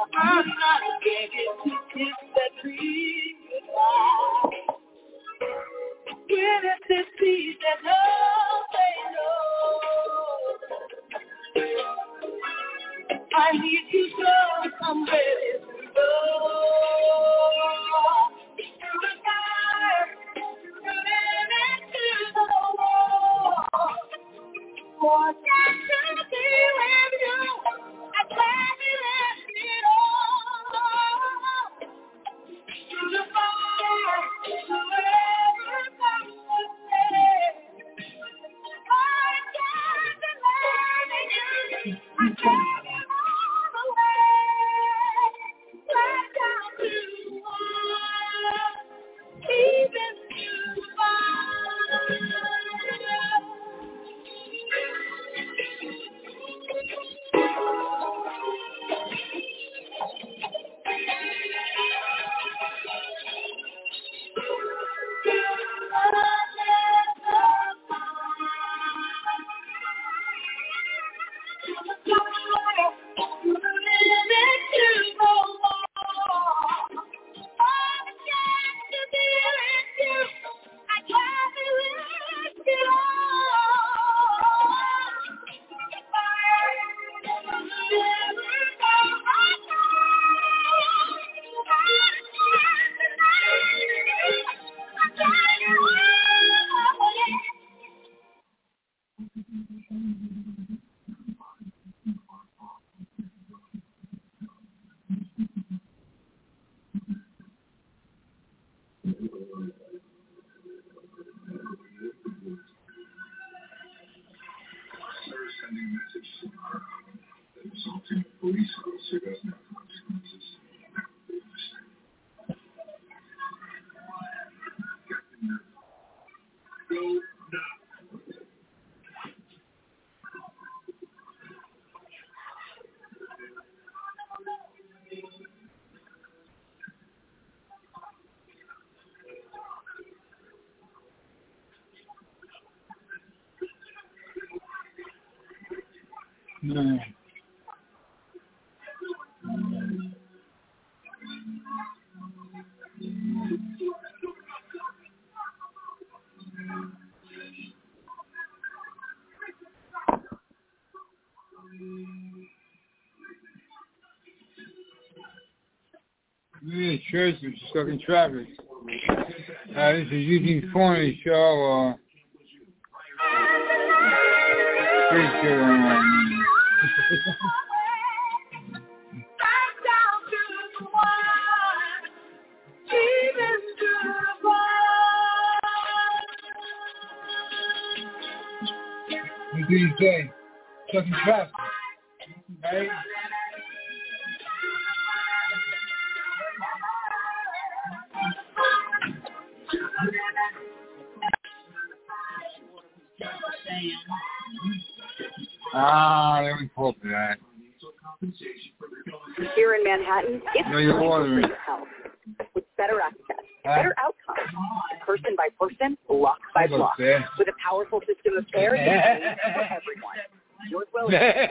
[SPEAKER 10] I'm not begging to kiss that tree goodbye. When it's the season of no, I need you so I'm ready to go. Through the fire, running into the wall. For just to be with you, I gladly left it all. Through the fire, wherever comes the day, I got to love you. I got you all the way, right down to one, even to one.
[SPEAKER 2] No. Yeah, church is stuck in traffic. This is Eugene Forney's show. Pretty good on What do you say? Stuck in traffic. Right? Let me pull up that.
[SPEAKER 4] Here in Manhattan, it's
[SPEAKER 2] No, you're ordering.
[SPEAKER 4] for your health. With better access, better outcomes, person by person, block by block, with a powerful system of care for everyone. Yours will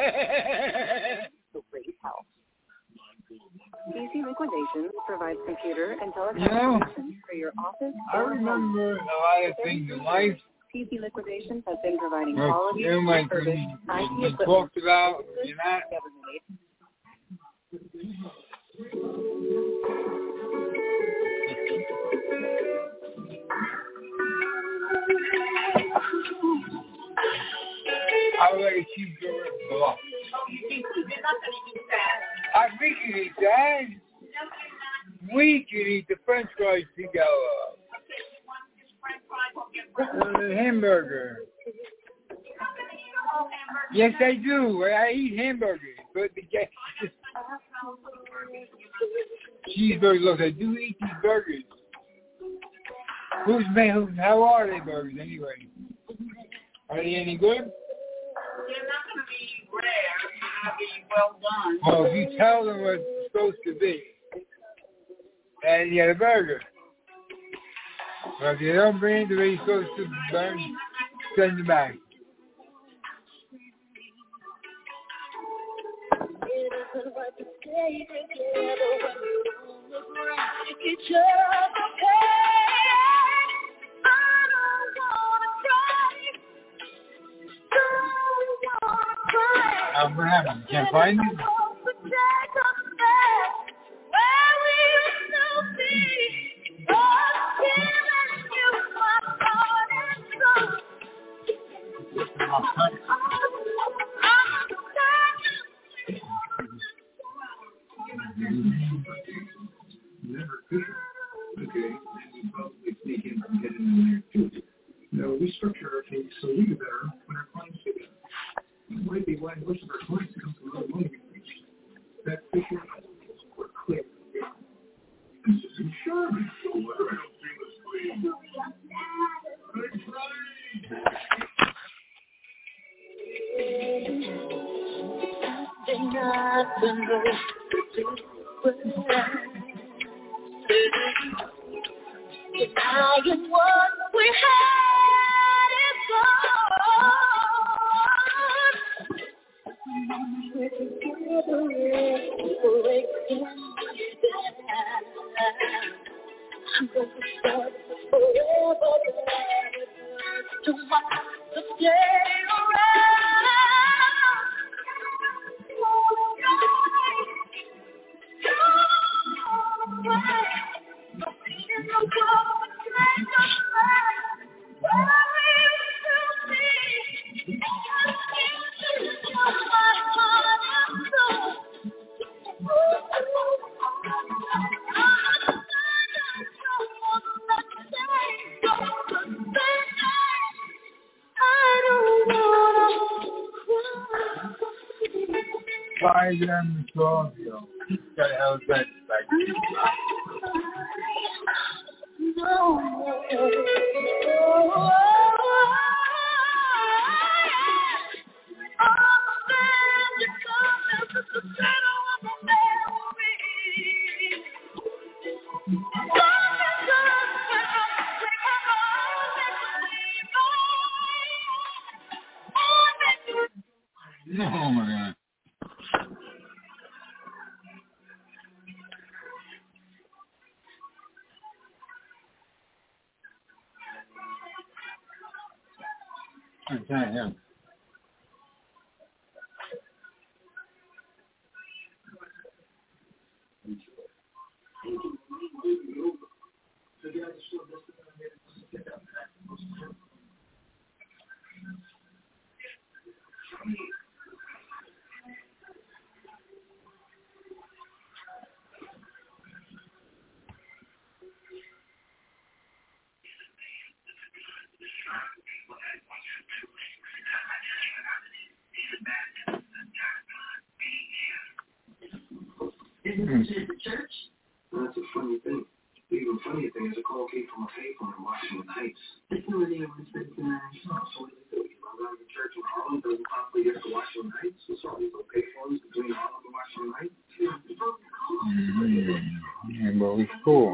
[SPEAKER 4] raise health. DC Liquidations provides computer and telecommunications for your office.
[SPEAKER 2] I remember a lot of things in life.
[SPEAKER 4] PC Liquidations has been providing
[SPEAKER 2] Well,
[SPEAKER 4] quality
[SPEAKER 2] everyone
[SPEAKER 4] service,
[SPEAKER 2] you talked about, you're not. I would like a cheeseburger block. I think you eat that. We can eat the French fries together. The hamburger. Yes, I do. I eat hamburgers, but the cheeseburgers. Look, I do eat these burgers. How are they burgers anyway? Are they any good?
[SPEAKER 8] They're not going to be rare. They're going to be well done.
[SPEAKER 2] Well, if you tell them what it's supposed to be, and you get a burger. But if you don't bring it the way you're supposed to burn, send it back.
[SPEAKER 10] stay together when we're on the ground. Each other pain. I don't wanna cry. Don't wanna cry.
[SPEAKER 2] What happened? You can't find it?
[SPEAKER 10] Protect us back where we used to be. Oh, giving you my heart and soul.
[SPEAKER 14] Never could. Okay, and you probably sneak in and get in there too. No, we structure our case so we do better when our clients do better. It might be why most of our clients come to our money reach. That fishing were clear. This is insurance. So what? I don't feel as clean.
[SPEAKER 10] Denying what we had is gone. We're together, we're breaking down. I'm going to start forever to watch the day around.
[SPEAKER 2] Why is there in the What the hell is that? Oh my God. Yeah.
[SPEAKER 14] Church? That's a funny thing. The even funnier thing is a call came from a payphone in Washington Heights. It's not anyone spent tonight. So what do you do? You run around the church in Harlem, doesn't possibly get to Washington Heights. There's all these little payphones between Harlem and Washington Heights.
[SPEAKER 2] Yeah, but it's cool.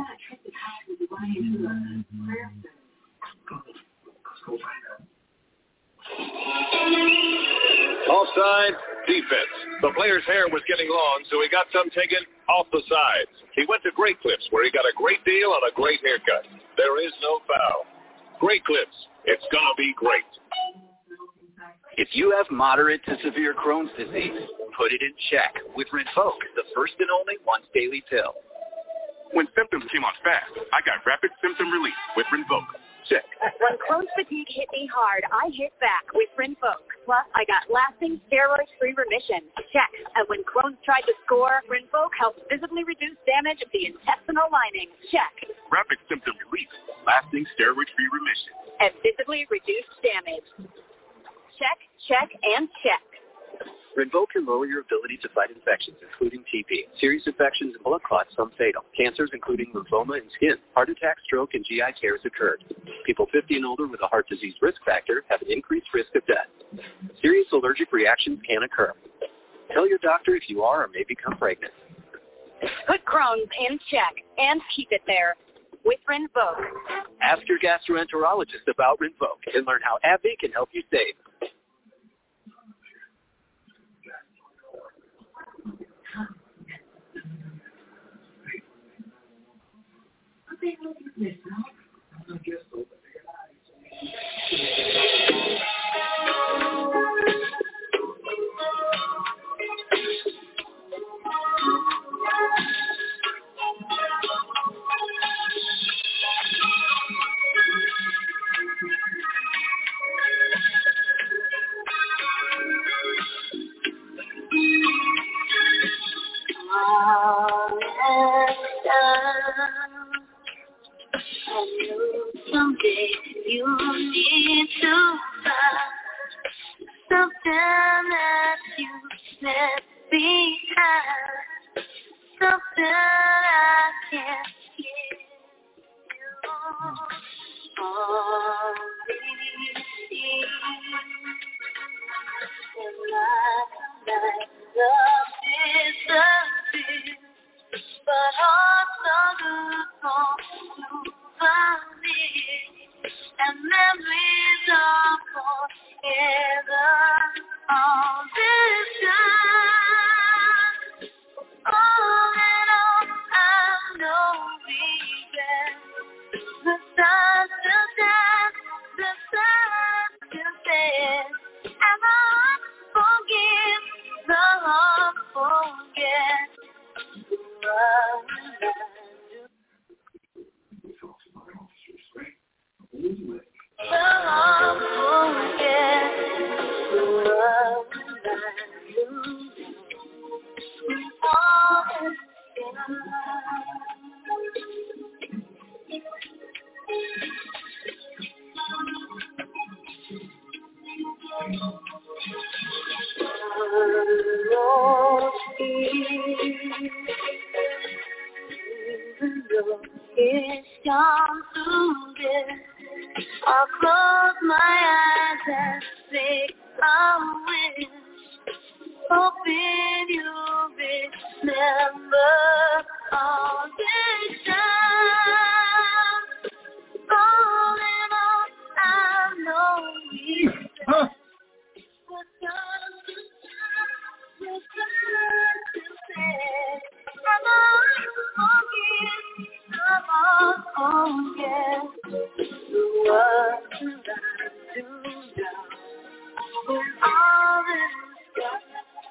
[SPEAKER 5] Offside, defense. The player's hair was getting long, so he got some taken off the sides. He went to Great Clips, where he got a great deal on a great haircut. There is no foul. Great Clips. It's going to be great.
[SPEAKER 15] If you have moderate to severe Crohn's disease, put it in check with Rinvoq, the first and only once daily pill.
[SPEAKER 16] When symptoms came on fast, I got rapid symptom relief with Rinvoq. Check.
[SPEAKER 17] When Crohn's fatigue hit me hard, I hit back with Rinvoq. Plus, I got lasting steroid-free remission. Check. And when Crohn's tried to score, Rinvoq helped visibly reduce damage of the intestinal lining. Check.
[SPEAKER 16] Rapid symptom relief, lasting steroid-free remission.
[SPEAKER 17] And visibly reduced damage. Check, check, and check.
[SPEAKER 13] Rinvoq can lower your ability to fight infections, including TB. Serious infections and blood clots, some fatal. Cancers, including lymphoma and skin. Heart attack, stroke, and GI tears occurred. People 50 and older with a heart disease risk factor have an increased risk of death. Serious allergic reactions can occur. Tell your doctor if you are or may become pregnant.
[SPEAKER 17] Put Crohn's in check and keep it there with Rinvoq.
[SPEAKER 13] Ask your gastroenterologist about Rinvoq and learn how AbbVie can help you save.
[SPEAKER 3] Someday you need to find something that you left behind, something I can't give you. Only in life love disappears, but also good home and memories are forever. All this time, all in all, I know regret. The sun still stands, the sun still stands, and the heart forgives, the heart forgets. It's gone through this. I'll close my eyes and make a wish, hoping you'll remember all this time. All in all, I know we've been. But just to say, I'm on oh yes, what should I do now when all this stuff?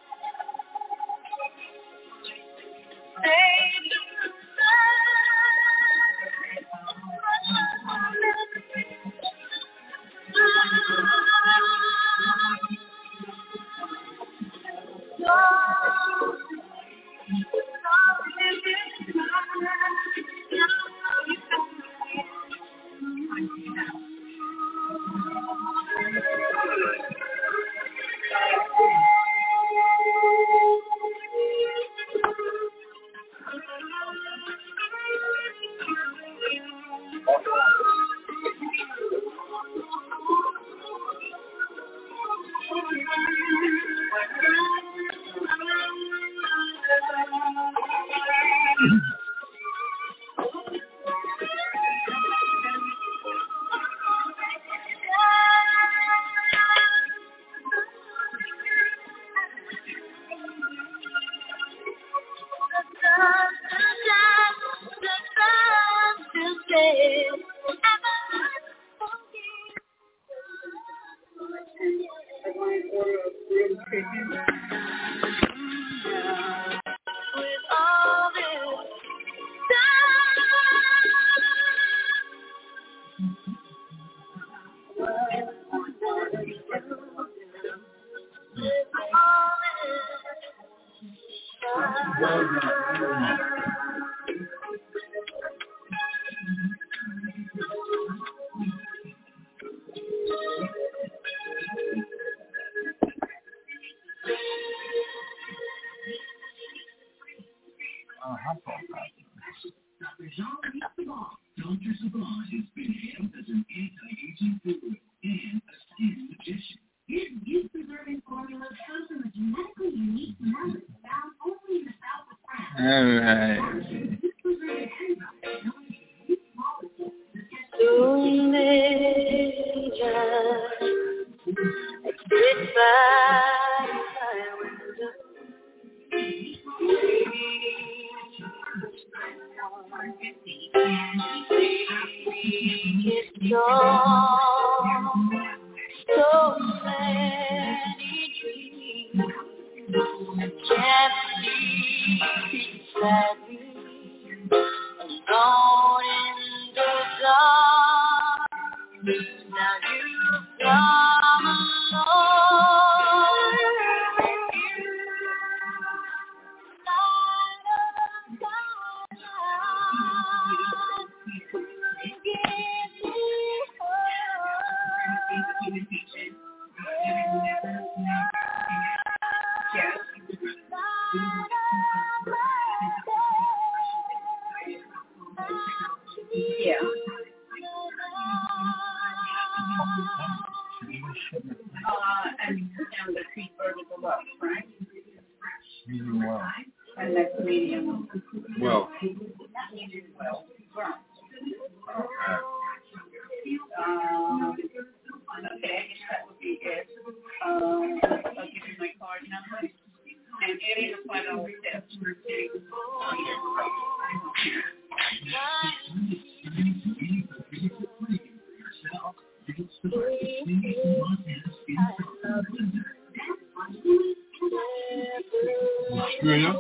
[SPEAKER 5] Dr. Savant has been hailed as an anti-aging guru and a skin magician. His youth-preserving formula comes from a genetically unique method found only in the south of France.
[SPEAKER 3] Soon may just sit by my window. Maybe
[SPEAKER 10] It's so many dreams. Can't sleep sadly alone in the dark. Now you've come along.
[SPEAKER 8] Yeah. And the feet vertical up, right?
[SPEAKER 2] Medium well.
[SPEAKER 8] And that's medium.
[SPEAKER 2] Well.
[SPEAKER 8] Medium well. Right. Okay, I guess that would be it. I'll give you my card number. And it is a $5 tip.
[SPEAKER 2] Yeah.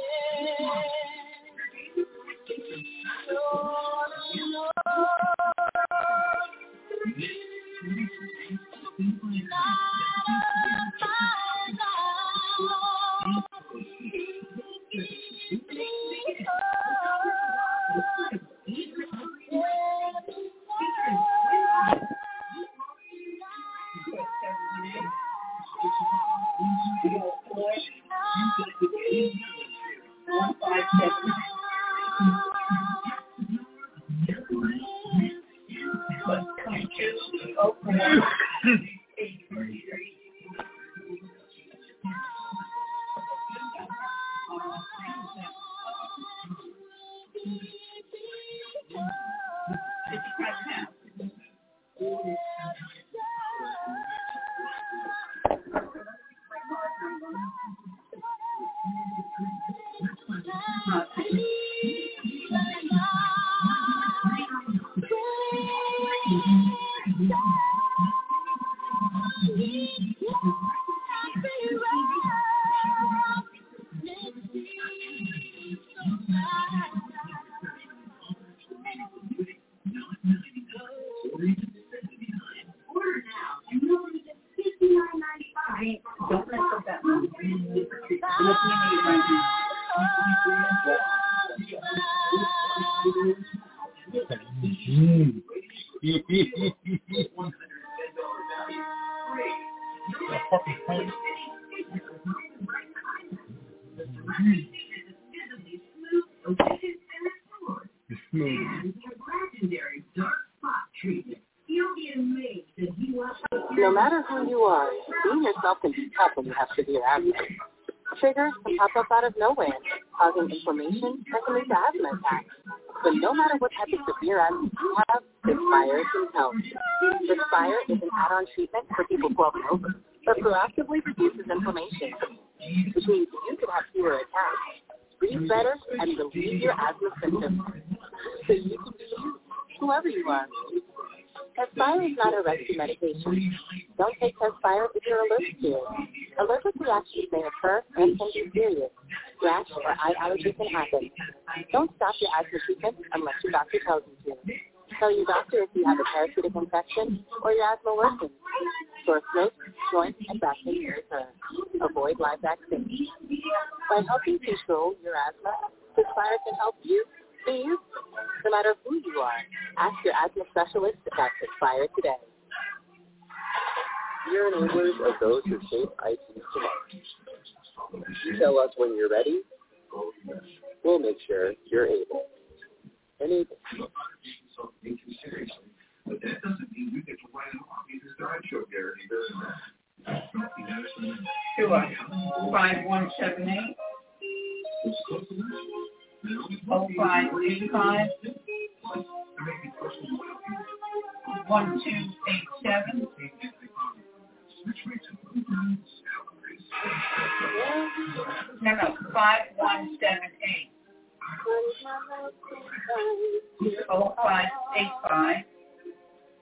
[SPEAKER 4] No matter who you are, being yourself can be tough when you have severe asthma. Triggers can pop up out of nowhere, causing inflammation that can lead to asthma attacks. But no matter what type of severe asthma you have, Respire can help. Respire is an add-on treatment for people 12 and over, but proactively reduces inflammation, which means you could have fewer attacks, breathe better, and relieve your asthma symptoms. So you can be you, whoever you are. Tezspire is not a rescue medication. Don't take Tezspire if you're allergic to it. Allergic reactions may occur and can be serious. Rash or eye allergy can happen. Don't stop your asthma treatment unless your doctor tells you to. Tell your doctor if you have a parasitic infection or your asthma worsens. Sore throat, joint, and back pain recur. Avoid live vaccines. By helping control your asthma, Tezspire can help you be you, no matter who you are. Ask your asthma specialist about Tezspire today.
[SPEAKER 7] You're enablers of those who shape IC's tomorrow. You tell us when you're ready. We'll make sure you're able. Enable.
[SPEAKER 14] But that doesn't mean you get to write it off because the show guarantee doesn't matter.
[SPEAKER 8] 5178 0585 1287 No, 5178 0585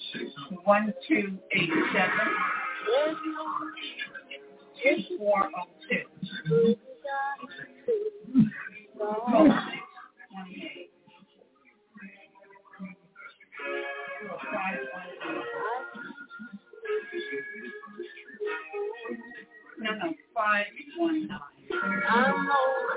[SPEAKER 8] 1287 402. No, 519.
[SPEAKER 10] I'm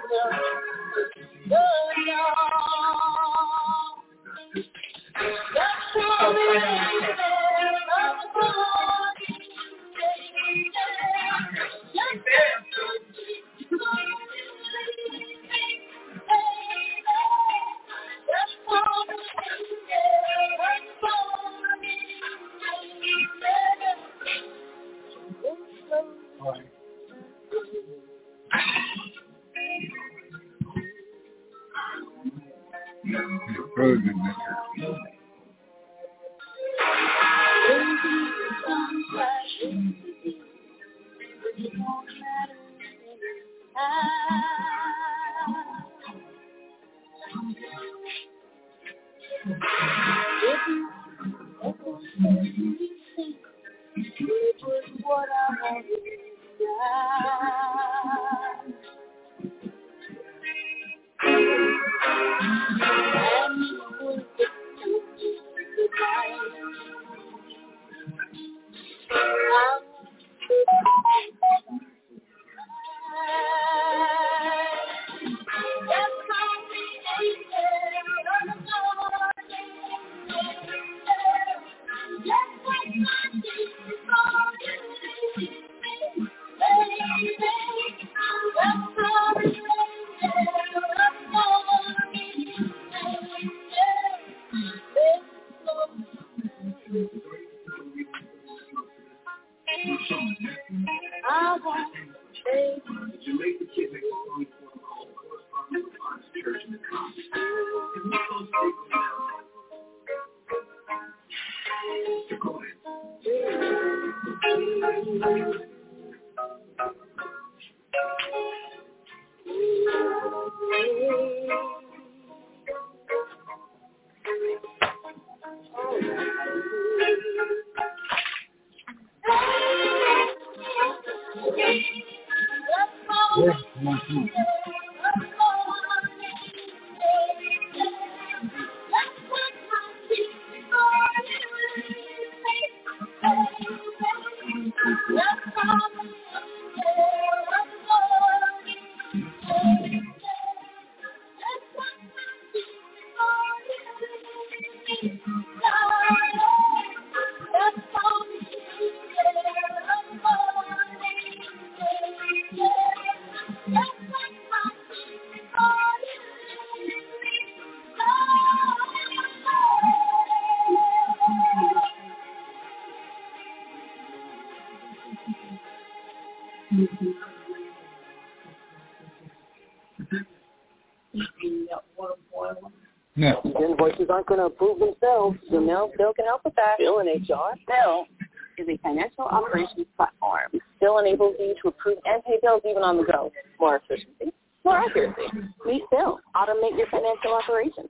[SPEAKER 2] No.
[SPEAKER 4] Invoices aren't going to approve themselves, so now Bill can help with that. Bill in HR.
[SPEAKER 18] Bill is a financial operations platform. Bill enables you to approve and pay bills even on the go. More efficiency, more accuracy. Meet Bill. Automate your financial operations.